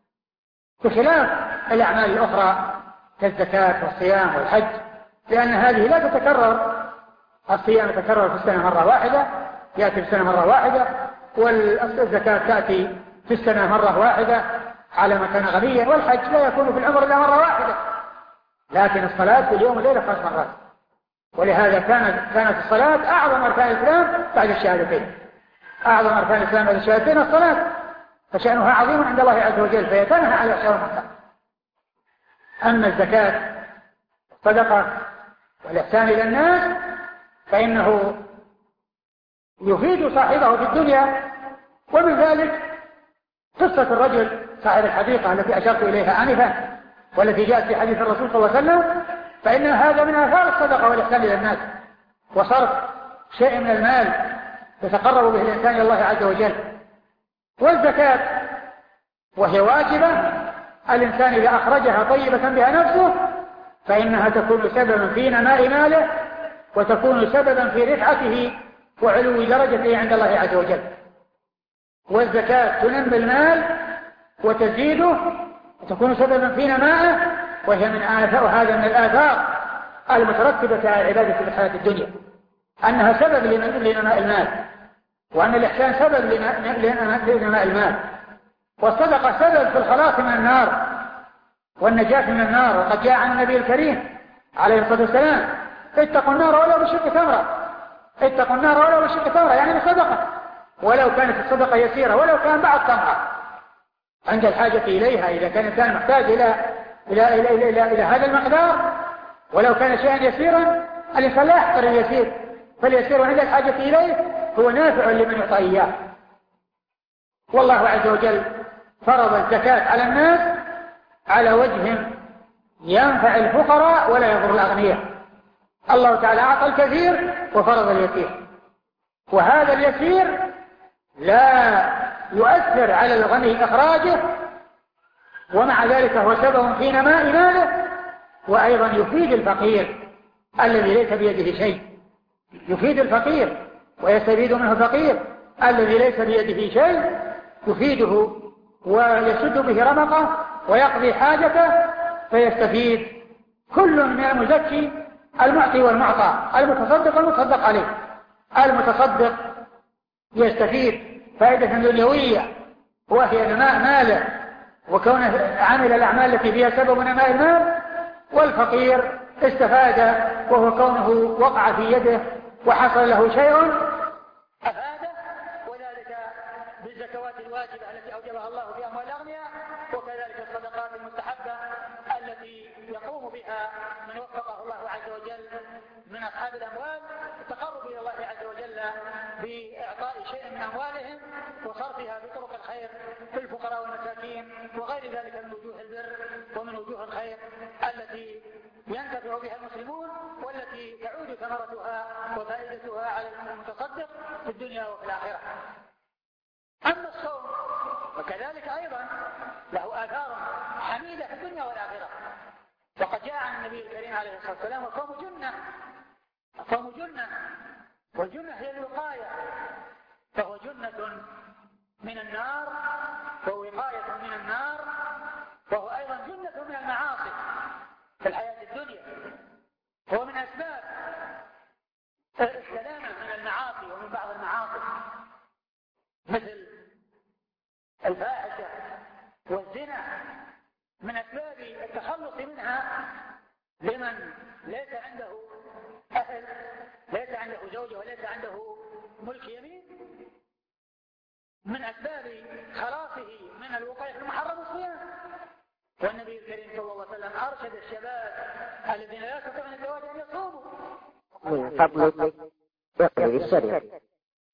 بخلاف الأعمال الأخرى كالزكاة والصيام والحج، لأن هذه لا تتكرر. الصيام يتكرر في السنة مرة واحدة، يأتي في السنة مرة واحدة، والزكاة تأتي في السنة مرة واحدة على ما كان غنيا، والحج لا يكون في العمر إلا مرة واحدة. لكن الصلاة في اليوم والليلة خمس مرات، ولهذا كانت كانت الصلاة أعظم أركان الإسلام بعد الشهادتين. أعظم أركان الإسلام بعد الشهادتين الصلاة، فشأنها عظيم عند الله عز وجل، فيتنهى على الفحشاء والمنكر. أما الزكاة الصدقة والإحسان إلى الناس فإنه يفيد صاحبه في الدنيا. ومن ذلك قصة الرجل صاحب الحديقة التي أشرت إليها آنفا والتي جاءت في حديث الرسول صلى الله عليه وسلم، فإن هذا من آثار الصدقة والإحسان إلى الناس، وصرف شيء من المال يتقرب به الإنسان إلى الله عز وجل. والزكاة وهي واجبة، الإنسان إذا أخرجها طيبة بها نفسه فإنها تكون سببا في نماء ماله، وتكون سببا في رفعته وعلو درجته عند الله عز وجل. والزكاة تنمي المال وتزيده وتكون سببا في نمائه، وهي من آثار هذا من الآثار المترتبة على العبادة في الحياة الدنيا، أنها سبب لنماء المال، وأن الإحسان سبب لنماء المال، والصدقة سبب في الخلاص من النار والنجاة من النار. وقد جاء عن النبي الكريم عليه الصلاة والسلام اتقوا النار ولو بشق تمرة، اتقوا النار ولو بشق تمرة، يعني بصدقة، ولو كانت الصدقة يسيرة، ولو كان بعض تمرة عند الحاجة إليها. إذا كان الإنسان محتاج إلى إلى إلى إلى إلى, إلى هذا المقدار ولو كان شيئا يسيرا، الإنسان لا يحقر اليسير، فاليسير عند الحاجة إليه هو نافع لمن يعطى إياه. والله عز وجل فرض الزكاة على الناس على وجه ينفع الفقراء ولا يضر الأغنياء. الله تعالى أعطى الكثير وفرض اليسير، وهذا اليسير لا يؤثر على الغني إخراجه، ومع ذلك هو سبب في نماء ماله، وأيضا يفيد الفقير الذي ليس بيده شيء، يفيد الفقير ويستفيد منه الفقير الذي ليس بيده شيء، يفيده ويسد به رمقه ويقضي حاجته، فيستفيد كل من المزكي المعطي والمعطى، المتصدق والمتصدق عليه. المتصدق يستفيد فائدة دنيوية وهي نماء ماله وكونه عمل الأعمال التي فيها سبب نماء المال، والفقير استفاد وهو كونه وقع في يده وحصل له شيء أفاده، وذلك بالزكوات الواجبة التي أوجبها الله في أموال الأغنياء، وكذلك الصدقات المستحبة التي يقوم بها من وفقه الله عز وجل من أصحاب الأموال التقرب إلى الله عز وجل بإعطاء شيء من أموالهم وصرفها بطرق الخير في الفقراء والمساكين وغير ذلك من وجوه البر ومن وجوه الخير التي ينتفع بها المسلمون والتي تعود ثمرتها وفائدتها على المتصدق في الدنيا وفي الآخرة. أما الصوم وكذلك أيضا له آثار حميدة في الدنيا والآخرة، وقد جاء عن النبي الكريم عليه الصلاة والسلام: الصوم جنة، الصوم جنة، والجنة هي الوقاية، فهو جنة من النار ووقاية من النار، وهو أيضا جنة من المعاصي في الحياة الدنيا، هو من أسباب السلامة من المعاصي ومن بعض المعاصي مثل الفاحشة والزنا، من أسباب التخلص منها لمن ليس عنده أهل، ليس عنده زوجة وليس عنده ملك يمين. من أسباب خلاصه من الوقاية في المحرم الصيام، والنبي الكريم صلى الله عليه وسلم أرشد الشباب الذين لا يستطيعون الزواج أن يصوموا من فضلك اقرأ الشريعة.